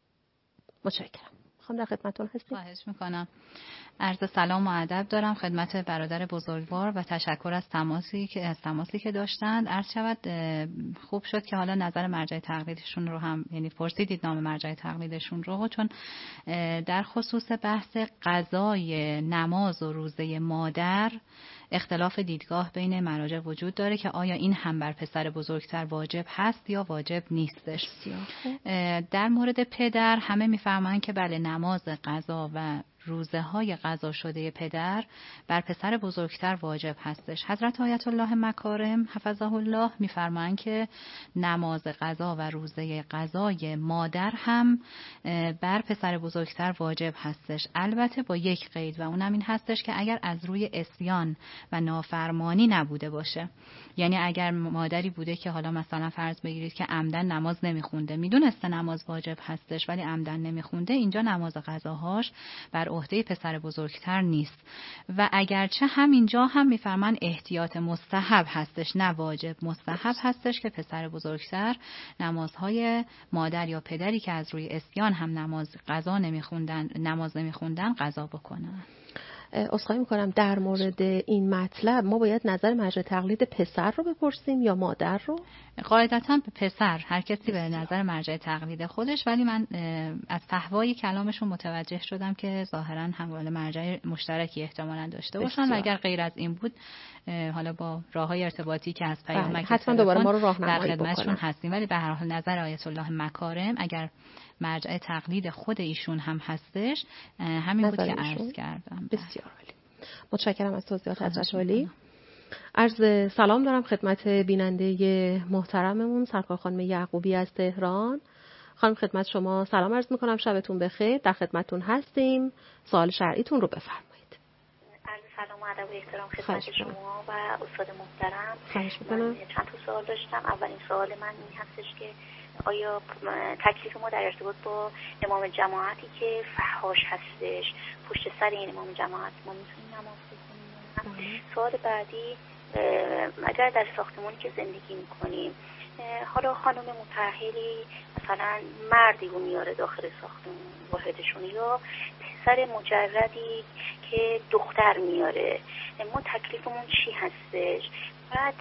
متشکرم. خانم در خدمتتون هستیم. خواهش میکنم. عرض سلام و ادب دارم خدمت برادر بزرگوار و تشکر از تماسی که از تماسی که داشتند. عرض شود خوب شد که حالا نظر مرجع تقلیدشون رو هم یعنی پرسیدید نام مرجع تقلیدشون رو، چون در خصوص بحث قضای نماز و روزه مادر اختلاف دیدگاه بین مراجع وجود داره که آیا این هم بر پسر بزرگتر واجب هست یا واجب نیستش. در مورد پدر همه میفهمن که بله نماز قضا و روزه های قضا شده پدر بر پسر بزرگتر واجب هستش. حضرت آیت الله مکارم حفظه الله میفرمایند که نماز قضا و روزه قضای مادر هم بر پسر بزرگتر واجب هستش، البته با یک قید و اونم این هستش که اگر از روی عصیان و نافرمانی نبوده باشه. یعنی اگر مادری بوده که حالا مثلا فرض بگیرید که عمدن نماز نمیخونده، میدونسته نماز واجب هستش ولی عمدن نمیخونده، اینجا نماز قضاهاش بر عهده پسر بزرگتر نیست. و اگرچه همینجا هم میفرمان احتیاط مستحب هستش نه واجب، مستحب هستش که پسر بزرگتر نمازهای مادر یا پدری که از روی عصیان هم نماز قضا نمیخوندن نماز نمیخوندن قضا بکنن. عذرخواهی میکنم، در مورد این مطلب ما باید نظر مرجع تقلید پسر رو بپرسیم یا مادر رو؟ قاعدتاً به پسر، هر کسی به نظر مرجع تقلید خودش، ولی من از فحوای کلامشون متوجه شدم که ظاهراً هم مرجع مشترکی احتمالاً داشته باشن و اگر غیر از این بود حالا با راههای ارتباطی که از پیامک حتما دوباره ما رو راهنمایی در خدمتشون هستیم. ولی به هر حال نظر آیت الله مکارم اگر مرجع تقلید خود ایشون هم هستش همین بود که عرض کردم. بسیار عالی. متشکرم از توضیحات حضرت عالی. عرض سلام دارم خدمت بیننده محترممون سرکار خانم یعقوبی از تهران. خانم خدمت شما سلام عرض میکنم، شبتون بخیر، در خدمتتون هستیم. سوال شرعیتون رو بفرمایید. عرض سلام و ادب و احترام خدمت شما و استاد محترم. خواهش میکنم. چند تا سوال داشتم. اولین سوال من این هستش که آیا تکلیف ما در ارتباط با امام جماعتی که فحاش هستش پشت سر این امام جماعت ما میتونیم نماز بخونیم؟ سوال بعدی، اگر در ساختمانی که زندگی میکنیم حالا خانم مطهری مثلا مردی رو میاره داخل ساختمون واحدشون یا پسر مجردی که دختر میاره، ما تکلیفمون چی هستش؟ بعد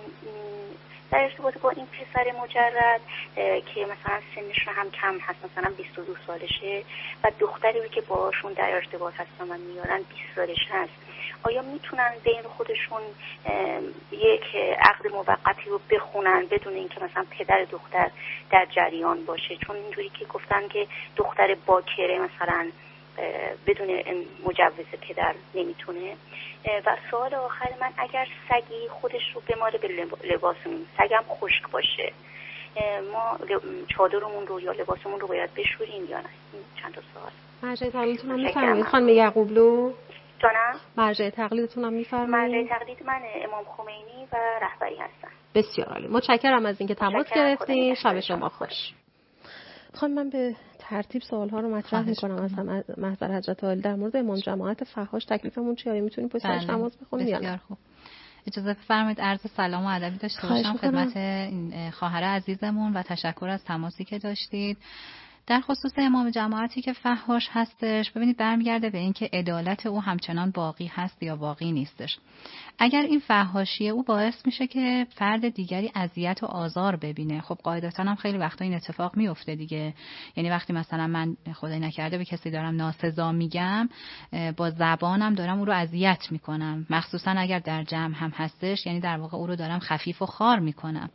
در ارتباط با این پسر مجرد که مثلا سنشون هم کم هست، مثلا بیست و دو سالشه و دختری رو که باشون در ارتباط هستن و میارن بیست سالش هست، آیا میتونن بین خودشون یک عقد موقتی رو بخونن بدون اینکه مثلا پدر دختر در جریان باشه؟ چون اینجوری که گفتن که دختر باکره مثلا بدون مجوز پدر نمیتونه. و سوال آخر من، اگر سگی خودش رو بماله به لباسمون، سگم خشک باشه، ما چادرمون رو یا لباسمون رو باید بشوریم یا نه؟ این چند تا سوال. مرجع تقلیدتون هم میفرمایید خانم یعقوبلو؟ جانم؟ مرجع تقلیدتون هم میفرمایید؟ مرجع تقلید من امام خمینی و رهبری هستم. بسیار عالی، متشکرم از اینکه تماس گرفتین. شب شما خوش. خانم من به ترتیب سوال‌ها رو مطرح می‌کنم از محضر حضرت عالی. در مورد امام جماعت فحاش تکلیفمون چیه؟ میتونیم پشت سرش نماز بخونیم یا نه؟ خوب. اجازه بفرمایید عرض سلام و ادبی داشته باشم خدمت این خواهر عزیزمون و تشکر از تماسی که داشتید. در خصوص امام جماعتی که فحاش هستش، ببینید برمیگرده به اینکه عدالت او همچنان باقی هست یا باقی نیستش. اگر این فحاشی او باعث میشه که فرد دیگری اذیت و آزار ببینه، خب قاعدتاً هم خیلی وقتا این اتفاق میفته دیگه. یعنی وقتی مثلا من خدای نکرده به کسی دارم ناسزا میگم، با زبانم دارم او رو اذیت میکنم، مخصوصا اگر در جمع هم هستش، یعنی در واقع او رو دارم خفیف و خار میکنم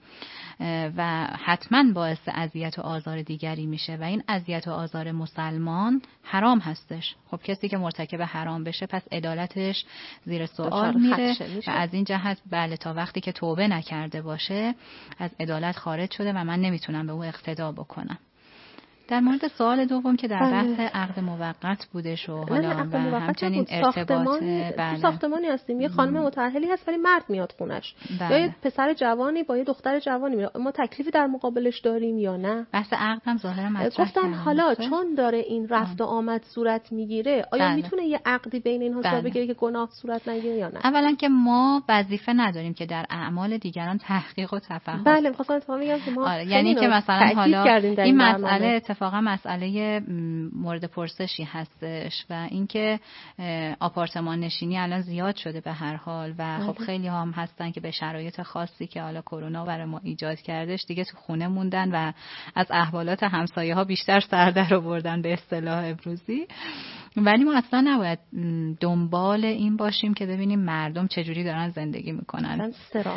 و حتما باعث اذیت و آزار دیگری میشه و این اذیت و آزار مسلمان حرام هستش. خب کسی که مرتکب حرام بشه پس عدالتش زیر سوال میره و از این جهت بله تا وقتی که توبه نکرده باشه از عدالت خارج شده و من نمیتونم به او اقتدا بکنم. در مورد سوال دوم که در بحث عقد موقت بودش و حالا و همچنین ارتباط بله. ساختمانی هستیم، یه خانم متأهلی هست ولی مرد میاد خونش، بله. یا یه پسر جوانی با یه دختر جوانی میاد، ما تکلیفی در مقابلش داریم یا نه؟ بحث عقد هم ظاهرا مطرح گفتن حالا چون داره این رفت و آمد صورت میگیره، آیا بله. میتونه یه عقدی بین اینها صورت بله. بگیره که گناه صورت نگیره یا نه؟ اولا که ما وظیفه نداریم که در اعمال دیگران تحقیق و تفحص. بله می‌خواستم اتفاقا میگم که ما آره. یعنی که مثلا حالا این مسئله اتفاقا مسئله مورد پرسشی هستش و اینکه آپارتمان نشینی الان زیاد شده به هر حال و خب خیلی هم هستن که به شرایط خاصی که حالا کرونا برای ما ایجاد کردش دیگه تو خونه موندن و از احوالات همسایه ها بیشتر سر در آوردن به اصطلاح امروزی. ولی ما اصلا نباید دنبال این باشیم که ببینیم مردم چجوری دارن زندگی میکنن.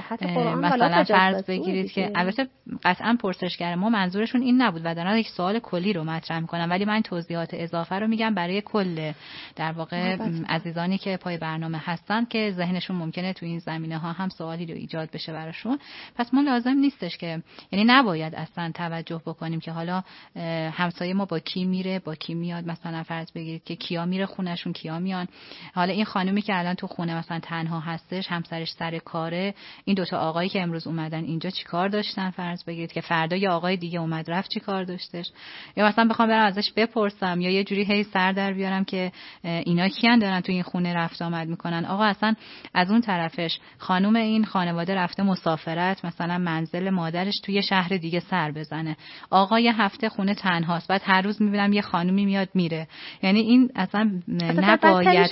مثلا فرض بگیرید که البته قطعا پرسشگر ما منظورشون این نبود و دارن یک سوال کلی رو مطرح میکنن، ولی من توضیحات اضافه رو میگم برای کل در واقع عزیزانی که پای برنامه هستن که ذهنشون ممکنه تو این زمینه ها هم سوالی رو ایجاد بشه براشون. پس ما لازم نیستش که یعنی نباید اصلا توجه بکنیم که حالا همسایه ما با کی میره با کی میاد، مثلا فرض بگیرید که کیا میره خونهشون کیا میان. حالا این خانومی که الان تو خونه مثلا تنها هستش، همسرش سر کاره، این دوتا آقایی که امروز اومدن اینجا چیکار داشتن؟ فرض بگیرید که فردا یه آقای دیگه اومد رفت چیکار داشتش؟ یا مثلا بخوام برم ازش بپرسم یا یه جوری هی سر در بیارم که اینا کیان دارن تو این خونه رفت آمد میکنن. آقا اصلا از اون طرفش خانم این خانواده رفته مسافرت، مثلا منزل مادرش توی شهر دیگه سر بزنه، آقا یه هفته خونه تنهاست، بعد هر روز میبینم یه خانومی میاد میره. یعنی این اصلا نباید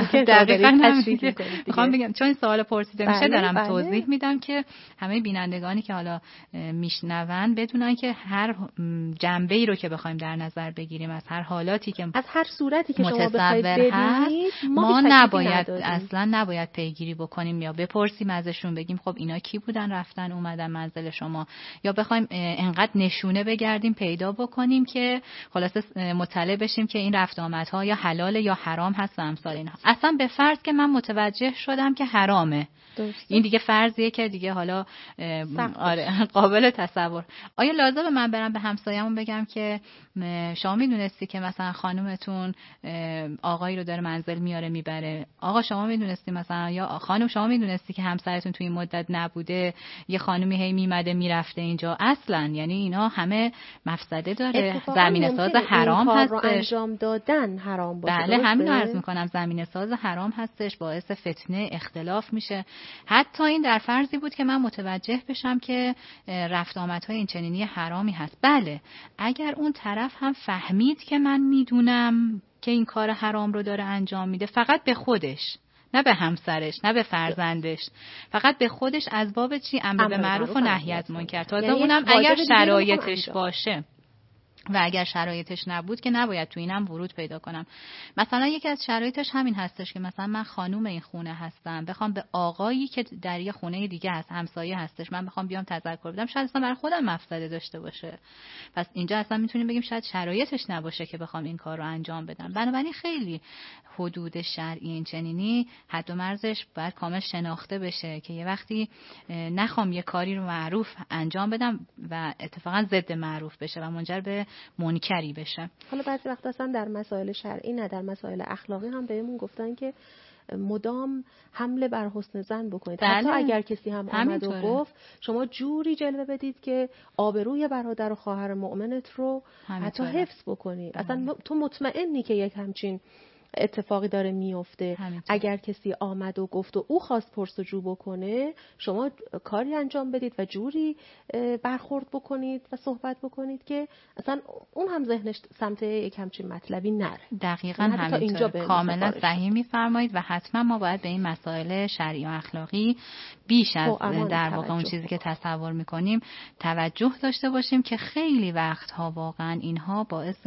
دقیقاً میخوام بگم چون این سوال پرسیده میشه دارم بله. توضیح میدم که همه بینندگانی که حالا میشنون بدونن که هر جنبه‌ای رو که بخوایم در نظر بگیریم از هر حالاتی که از هر صورتی که شما بخواید ببینید ما, ما نباید اصلا نباید پیگیری بکنیم یا بپرسیم ازشون بگیم خب اینا کی بودن رفتن اومدن منزل شما، یا بخوایم انقدر نشونه بگردیم پیدا بکنیم که خلاصه مطلع بشیم که این رفت آمدها یا حلال یا حرام هست و امثال اینها. اصلا به فرض که من متوجه شدم که حرامه، درسته. این دیگه فرضیه که دیگه حالا آره قابل تصور. آیا لازمه من برم به همسایه‌مون بگم که شما میدونستی که مثلا خانومتون آقایی رو داره منزل میاره میبره؟ آقا شما میدونستی مثلا، یا خانم شما میدونستی که همسرتون توی این مدت نبوده، یه خانومی هی میمده میرفته اینجا؟ اصلا یعنی اینا همه مفسده داره، زمینه ساز حرام هستش، انجام دادن حرام باشه. بله همین رو عرض میکنم، زمینه ساز حرام هستش، باعث فتنه اختلاف میشه. حتی این در فرضی بود که من متوجه بشم که رفت آمدهای این چنینی حرامی هست. بله اگر اون طرف هم فهمید که من میدونم که این کار حرام رو داره انجام میده، فقط به خودش، نه به همسرش، نه به فرزندش، فقط به خودش، از باب چی؟ امر به معروف و نهی از منکر. تازه یعنی اونم اگر شرایطش باشه و اگر شرایطش نبود که نباید تو اینم ورود پیدا کنم. مثلا یکی از شرایطش همین هستش که مثلا من خانوم این خونه هستم، بخوام به آقایی که در یه خونه دیگه هست همسایه هستش من بخوام بیام تذکر بدم، شاید اصلا برای خودم مفسده داشته باشه. پس اینجا اصلا میتونیم بگیم شاید شرایطش نباشه که بخوام این کار رو انجام بدم. بنابراین خیلی حدود شرعی این چنینی حد و مرزش باید کامل شناخته بشه که یه وقتی نخوام یه کاری رو معروف انجام بدم و اتفاقا ضد معروف بشه و منجر به منکری بشه. حالا بعضی وقت اصلا در مسائل شرعی نه در مسائل اخلاقی هم بهمون گفتن که مدام حمله بر حسن ظن بکنید. بله. حتی اگر کسی هم آمد و گفت شما جوری جلوه بدید که آبروی برادر و خواهر مؤمنت رو حتی حفظ بکنید. اصلا تو مطمئنی که یک همچین اتفاقی داره میفته. اگر کسی آمد و گفت و او خواست پرسجو بکنه، شما کاری انجام بدید و جوری برخورد بکنید و صحبت بکنید که اصلا اون هم ذهنش سمت یک همچین مطلبی نره. دقیقاً همینطور. کاملا صحیح میفرمایید و حتما ما باید به این مسائل شرعی و اخلاقی بیش از در واقع اون چیزی که تصور میکنیم توجه داشته باشیم که خیلی وقتها واقعا اینها باعث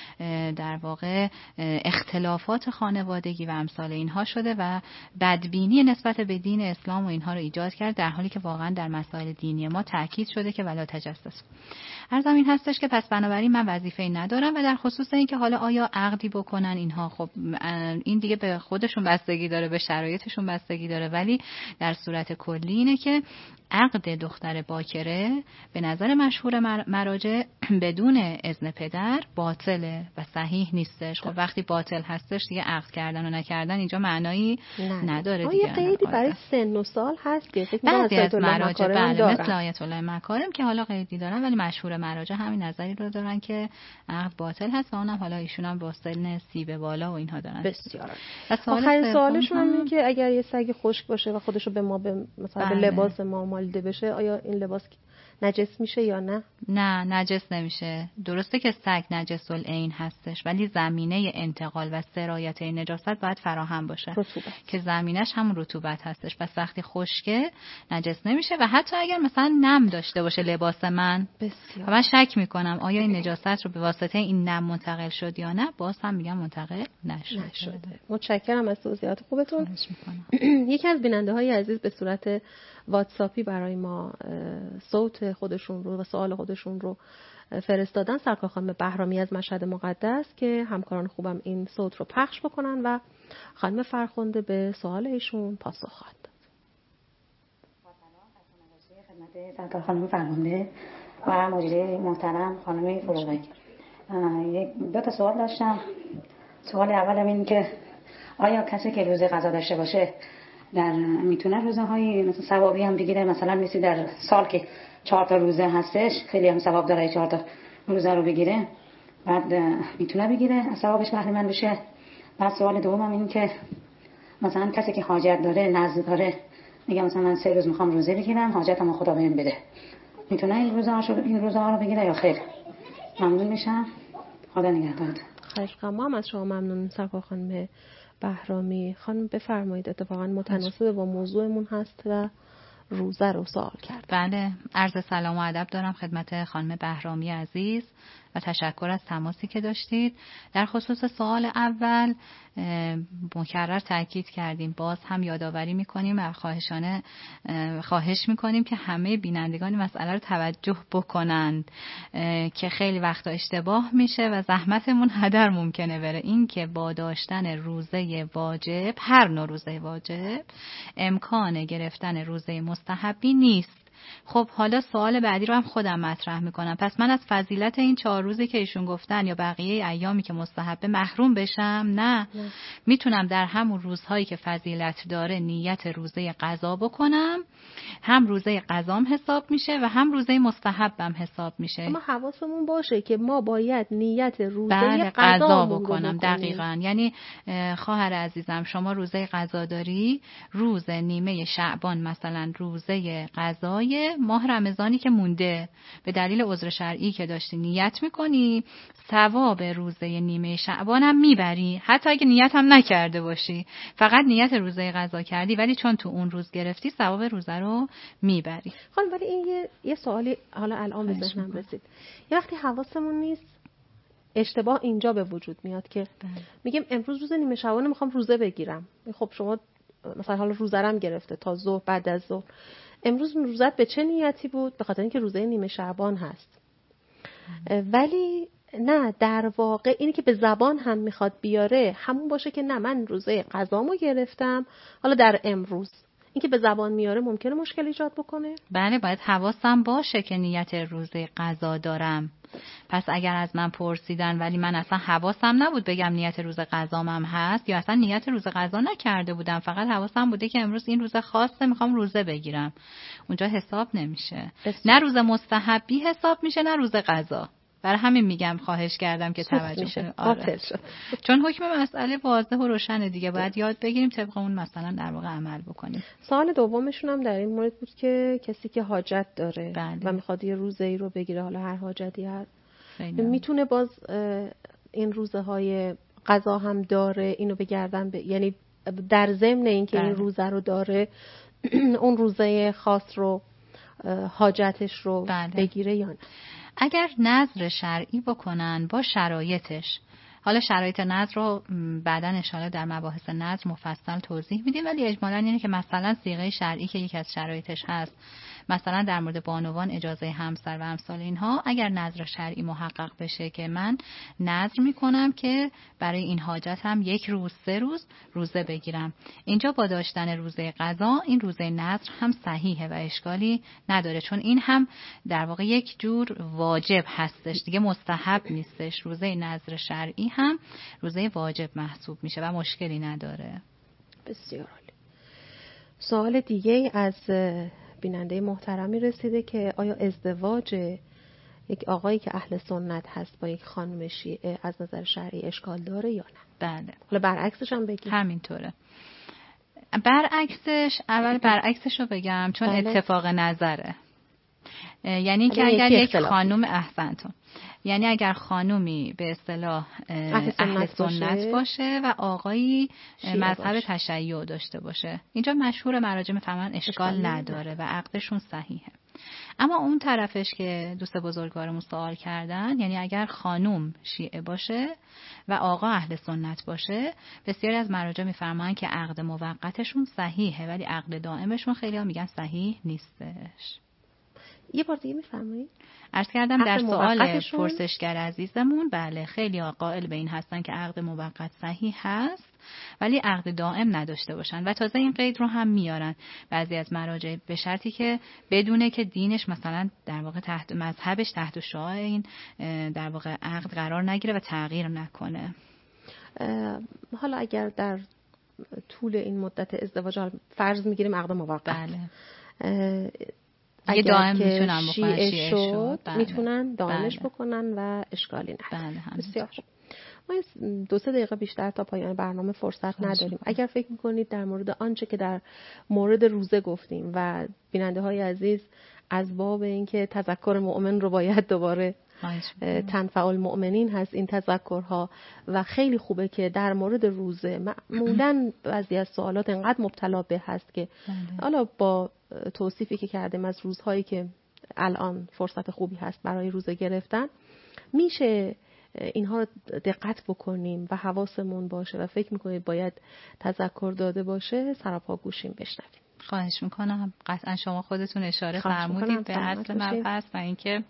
در واقع اختلافات خانوادگی و امثال اینها شده و بدبینی نسبت به دین اسلام و اینها رو ایجاد کرد، در حالی که واقعا در مسائل دینی ما تاکید شده که ولا تجسس. عرضم این هستش که پس بنابراین من وظیفه‌ای ندارم و در خصوص این که حالا آیا عقدی بکنن اینها، خب این دیگه به خودشون بستگی داره، به شرایطشون بستگی داره، ولی در صورت کلی اینه که عقد دختر باکره به نظر مشهور مراجع بدون اذن پدر باطله و صحیح نیستش. خب وقتی باطل هستش دیگه عقد کردن و نکردن اینجا معنایی نه. نداره دیگه. آیا قیدی برای سن و سال هست که فکر بعضی از مراجع بله مثل آیت الله مکارم که حالا قیدی دارن، ولی مشهور مراجع همین نظری رو دارن که عقد باطل هست و اونم حالا ایشون هم با سن سی به بالا و اینها دارن. بسیار. آخرین سوالشون هم اینه که اگر یه سگ خشک باشه و خودشو به ما به مثلا بله. لباس ما مالیده بشه، آیا این لباس نجس میشه یا نه؟ نه نجس نمیشه. درسته که سگ نجس العین هستش، ولی زمینه انتقال و سرایت این نجاست باید فراهم باشه. رطوبت. که زمینش همون رطوبت هستش. پس وقتی خشکه نجس نمیشه و حتی اگر مثلا نم داشته باشه لباس من، بسیار. من شک میکنم آیا این نجاست رو به واسطه این نم منتقل شد یا نه، باز هم میگم منتقل نشده. نشده. متشکرم از توضیحات خوبتون. یکی از بیننده های عزیز به صورت واتساپی برای ما صوت خودشون رو و سوال خودشون رو فرستادن. سرکار خانم بهرامی از مشهد مقدس که همکاران خوبم این صوت رو پخش بکنن و خانم فرخنده به سوال ایشون پاسخ خواهد داد. خدمت سرکار خانم فرخنده و مدیره محترم خانم فروغی، دو تا سوال داشتم. سوال اولم این که آیا کسی که روزه قضا داشته باشه در میتونه روزه های مثلا ثوابی هم بگیره؟ مثلا میسی در سال که چهار تا روزه هستش خیلی هم ثواب داره چهار تا روزه رو بگیره، بعد میتونه بگیره از ثوابش بهره مند بشه. بعد سوال دومم این که مثلا کسی که حاجت داره، نذر داره، میگه مثلا من سه روز میخوام روزه بگیرم، حاجتمو خدا بهم بده، میتونه این روزه هاشو این روزه ها رو بگیره یا خیر؟ ممنون میشم. خدا نگهدار. خواهش می‌کنم. ما هم از شما ممنون سرکار خانم بهرامی. خانم بفرمایید، اتفاقا متناسب با موضوعمون هست و روزه رو سوال کرد. بله، عرض سلام و ادب دارم خدمت خانم بهرامی عزیز و تشکر از تماسی که داشتید. در خصوص سوال اول مکرر تاکید کردیم، باز هم یادآوری میکنیم و خواهشانه خواهش میکنیم که همه بینندگان مسئله رو توجه بکنند که خیلی وقتا اشتباه میشه و زحمتمون هدر ممکنه بره. این که با داشتن روزه واجب، هر نوع روزه واجب، امکان گرفتن روزه مستحبی نیست. خب حالا سوال بعدی رو هم خودم مطرح میکنم. پس من از فضیلت این چهار روزی که ایشون گفتن یا بقیه ایامی که مستحبه محروم بشم؟ نه, نه. میتونم در همون روزهایی که فضیلت داره نیت روزه قضا بکنم، هم روزه قضام حساب میشه و هم روزه مستحبم حساب میشه. اما حواسمون باشه که ما باید نیت روزه بله قضا بکنم. دقیقاً. یعنی خواهر عزیزم شما روزه قضا داری، روز نیمه شعبان مثلا روزه قضای ماه رمضانی که مونده به دلیل عذر شرعی که داشتی نیت میکنی، ثواب روزه نیمه شعبان هم میبری، حتی اگه نیت هم نکرده باشی، فقط نیت روزه قضا کردی ولی چون تو اون روز گرفتی ثواب روزه رو میبری. خانم ولی این یه, یه سوالی حالا الان به ذهنم رسید. یه وقتی حواسمون نیست اشتباه اینجا به وجود میاد که میگیم امروز روز نیمه شعبان میخوام روزه بگیرم. خب شما مثلا حالا روزه رم گرفته تا ظهر، بعد از ظهر، امروز روزت به چه نیتی بود؟ به خاطر اینکه روزه نیمه شعبان هست. ولی نه، در واقع اینی که به زبان هم میخواد بیاره همون باشه که نه من روزه قضامو گرفتم حالا در امروز. این که به زبان میاره ممکنه مشکل ایجاد بکنه؟ بله، باید حواسم باشه که نیت روزه قضا دارم. پس اگر از من پرسیدن ولی من اصلا حواسم نبود بگم نیت روز قضام هم هست، یا اصلا نیت روز قضا نکرده بودم، فقط حواسم بوده که امروز این روز خاصه میخوام روزه بگیرم، اونجا حساب نمیشه. بس. نه روز مستحبی حساب میشه نه روز قضا. برای همین میگم خواهش کردم که توجه کنید. آره. چون حکم مسئله واضح و روشنه دیگه، باید یاد بگیریم طبق اون مثلا در واقع عمل بکنیم. سوال دومشون هم در این مورد بود که کسی که حاجت داره بله. و میخواد یه روزه‌ای رو بگیره، حالا هر حاجتی هست، میتونه باز این روزه های قضا هم داره اینو به گردن ب... یعنی در ضمن اینکه بله. این روزه رو داره اون روزه خاص رو حاجتش رو بله. بگیره یا نه؟ اگر نذر شرعی بکنن با شرایطش، حالا شرایط نذر رو بعداً انشاءالله در مباحث نذر مفصل توضیح میدیم، ولی اجمالاً اینه که مثلا صیغه شرعی که یکی از شرایطش هست، مثلا در مورد بانوان اجازه همسر و امثال اینها، اگر نذر شرعی محقق بشه که من نذر میکنم که برای این حاجت هم یک روز سه روز روزه بگیرم، اینجا با داشتن روزه قضا این روزه نذر هم صحیحه و اشکالی نداره، چون این هم در واقع یک جور واجب هستش دیگه، مستحب نیستش. روزه نذر شرعی هم روزه واجب محسوب میشه و مشکلی نداره. بسیار عالی. سوال دیگه از بیننده محترمی رسیده که آیا ازدواج یک آقایی که اهل سنت هست با یک خانم شیعه از نظر شرعی اشکال داره یا نه؟ بله. حالا برعکسش هم بگیم. همینطوره. برعکسش، اول برعکسش رو بگم چون بله. اتفاق نظره. یعنی که اگر یک خانم احسنتون یعنی اگر خانومی به اصطلاح اهل سنت, اهل سنت باشه. باشه و آقایی مذهب تشیع داشته باشه، اینجا مشهور مراجع میفهمن اشکال, اشکال نداره و عقدشون صحیحه. اما اون طرفش که دوست بزرگوارمون سوال کردن، یعنی اگر خانوم شیعه باشه و آقا اهل سنت باشه، بسیاری از مراجع میفرمان که عقد موقتشون صحیحه ولی عقد دائمشون خیلی ها میگن صحیح نیستش. یه بار دیگه میفرمایید؟ عرض کردم در سوال پرسشگر عزیزمون بله خیلی ها قائل به این هستن که عقد موقت صحیح هست ولی عقد دائم نداشته باشن و تازه این قید رو هم میارن بعضی از مراجع، به شرطی که بدونه که دینش مثلا در واقع تحت مذهبش تحت شعاع این در واقع عقد قرار نگیره و تغییر نکنه. حالا اگر در طول این مدت ازدواج فرض میگیریم عقد موقت، بله اگر دائم که میتونن بکنن شیعه شیعه شد, شد. بله. میتونن دائمش بله. بکنن و اشکالی نداره. بله. بسیار خوب. ما دو سه دقیقه بیشتر تا پایان برنامه فرصت نداریم. اگر فکر میکنید در مورد آنچه که در مورد روزه گفتیم و بیننده های عزیز از باب اینکه تذکر مؤمن رو باید دوباره تنفع المؤمنین هست این تذکرها و خیلی خوبه که در مورد روزه معمولاً بعضی از سوالات انقدر مبتلا به هست که حالا با توصیفی که کردیم از روزهایی که الان فرصت خوبی هست برای روزه گرفتن، میشه اینها رو دقت بکنیم و حواسمون باشه و فکر میکنید باید تذکر داده باشه، سراپا گوشیم بشنویم. خواهش میکنم. قطعا شما خودتون اشاره فرمودید به اصل مبحث و اینکه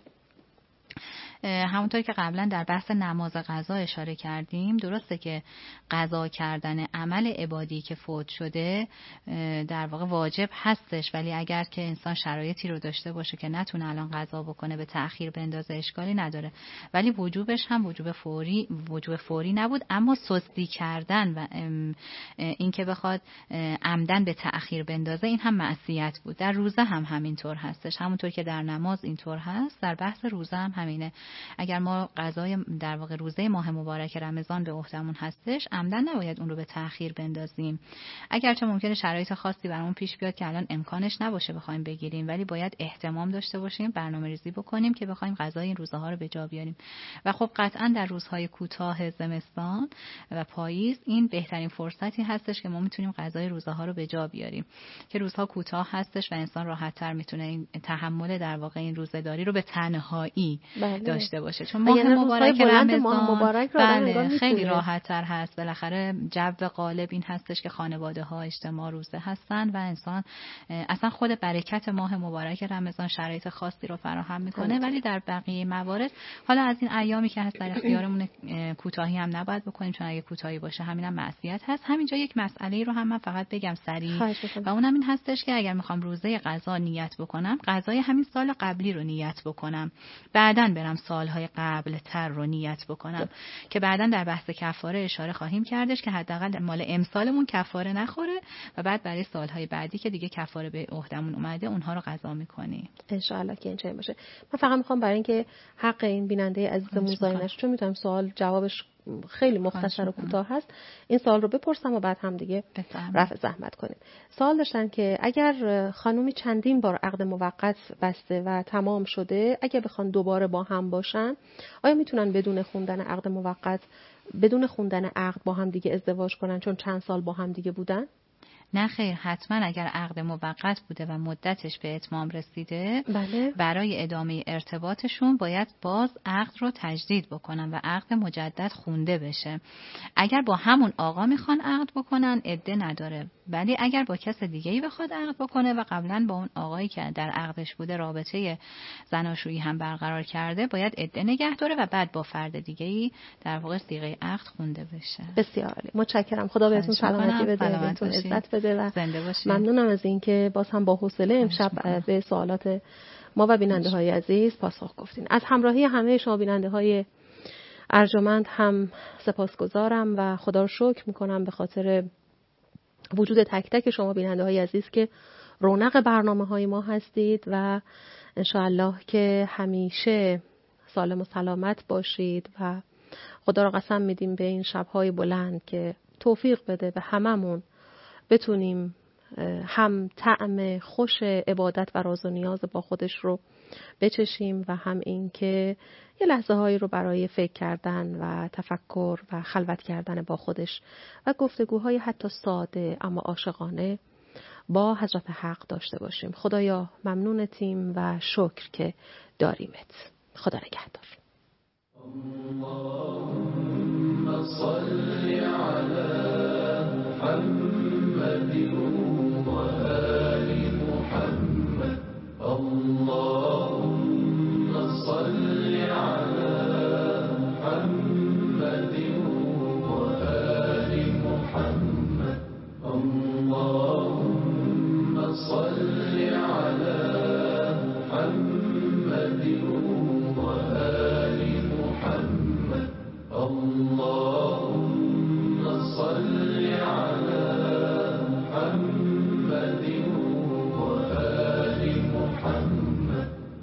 همونطور که قبلا در بحث نماز قضا اشاره کردیم، درسته که قضا کردن عمل عبادی که فوت شده در واقع واجب هستش، ولی اگر که انسان شرایطی رو داشته باشه که نتونه الان قضا بکنه به تأخیر بندازه اشکالی نداره، ولی وجوبش هم وجوب فوری وجوب فوری نبود، اما سستی کردن و این که بخواد عمدن به تأخیر بندازه این هم معصیت بود. در روزه هم همینطور هستش، همونطور که در نماز اینطور هست در بحث روزه هم همینه. اگر ما قضای در واقع روزه ماه مبارک رمضان به عهدمون هستش، عمدن نباید اون رو به تأخیر بندازیم. اگرچه ممکنه شرایط خاصی برامون پیش بیاد که الان امکانش نباشه بخوایم بگیریم، ولی باید اهتمام داشته باشیم، برنامه‌ریزی بکنیم که بخوایم قضای این روزها رو به جا بیاریم. و خب قطعا در روزهای کوتاه زمستان و پاییز این بهترین فرصتی هستش که ما میتونیم قضای روزها رو به جا بیاریم، که روزها کوتاه هستش و انسان راحت‌تر میتونه این تحمل در واقع این روزه‌داری رو به تنهایی بله. داشته باشه. چون ماه مبارک رمضان ماه مبارک بله خیلی راحت تر هست. بالاخره جو غالب این هستش که خانواده ها اجتماع روزه هستن و انسان اصلا خود برکت ماه مبارک رمضان شرایط خاصی رو فراهم میکنه، ولی در بقیه موارد حالا از این ایامی که هست در اختیارمون کوتاهی هم نباید بکنیم، چون اگه کوتاهی باشه همینم معصیت هست. همینجا یک مسئله رو هم من فقط بگم سریع و اونم این هستش که اگر میخوام روزه قضا نیت بکنم، قضای همین سال قبلی رو نیت بکنم، بعدن برم سالهای قبل تر رو نیت بکنم که بعداً در بحث کفاره اشاره خواهیم کردش که حداقل مال امسالمون کفاره نخوره و بعد برای سالهای بعدی که دیگه کفاره به عهدمون اومده اونها رو قضا میکنیم ان شاء الله که اینجوری باشه. من فقط میخوام برای اینکه حق این بیننده عزیزمون ضایع نشه، چون میتونم سوال جوابش خیلی مختصر و کوتاه هست، این سوال رو بپرسم و بعد هم دیگه رفع زحمت کنیم. سوال داشتن که اگر خانومی چندین بار عقد موقت بسته و تمام شده، اگه بخوان دوباره با هم باشن، آیا میتونن بدون خوندن عقد موقت بدون خوندن عقد با هم دیگه ازدواج کنن چون چند سال با هم دیگه بودن؟ نه خیر، حتما اگر عقد موقت بوده و مدتش به اتمام رسیده، بله. برای ادامه ارتباطشون باید باز عقد رو تجدید بکنن و عقد مجدد خونده بشه. اگر با همون آقا میخوان عقد بکنن عده نداره، ولی اگر با کس دیگه‌ای بخواد عقد بکنه و قبلا با اون آقایی که در عقدش بوده رابطه زناشویی هم برقرار کرده، باید عده نگه داره و بعد با فرد دیگه‌ای در واقع صیغه عقد خونده بشه. بسیار عالی، متشکرم. خدا بهتون سلامتی بده، بهتون عزت بده و ممنونم از اینکه باز هم با حوصله امشب به سوالات ما و بیننده های عزیز پاسخ گفتین. از همراهی همه شما بیننده های ارجمند هم سپاسگزارم و خدا رو شکر میکنم به خاطر وجود تک تک شما بیننده های عزیز که رونق برنامه های ما هستید و انشاءالله که همیشه سالم و سلامت باشید و خدا رو قسم میدیم به این شبهای بلند که توفیق بده به هممون بتونیم هم طعم خوش عبادت و راز و نیاز با خودش رو بچشیم و هم این که یه لحظه هایی رو برای فکر کردن و تفکر و خلوت کردن با خودش و گفتگوهای حتی ساده اما عاشقانه با حضرت حق داشته باشیم. خدایا ممنونتیم و شکر که داریمت. خدا نگهدار. اللهم صل علی محمد و آل محمد. اللهم صل علی محمد و آل محمد. اللهم صل علی محمد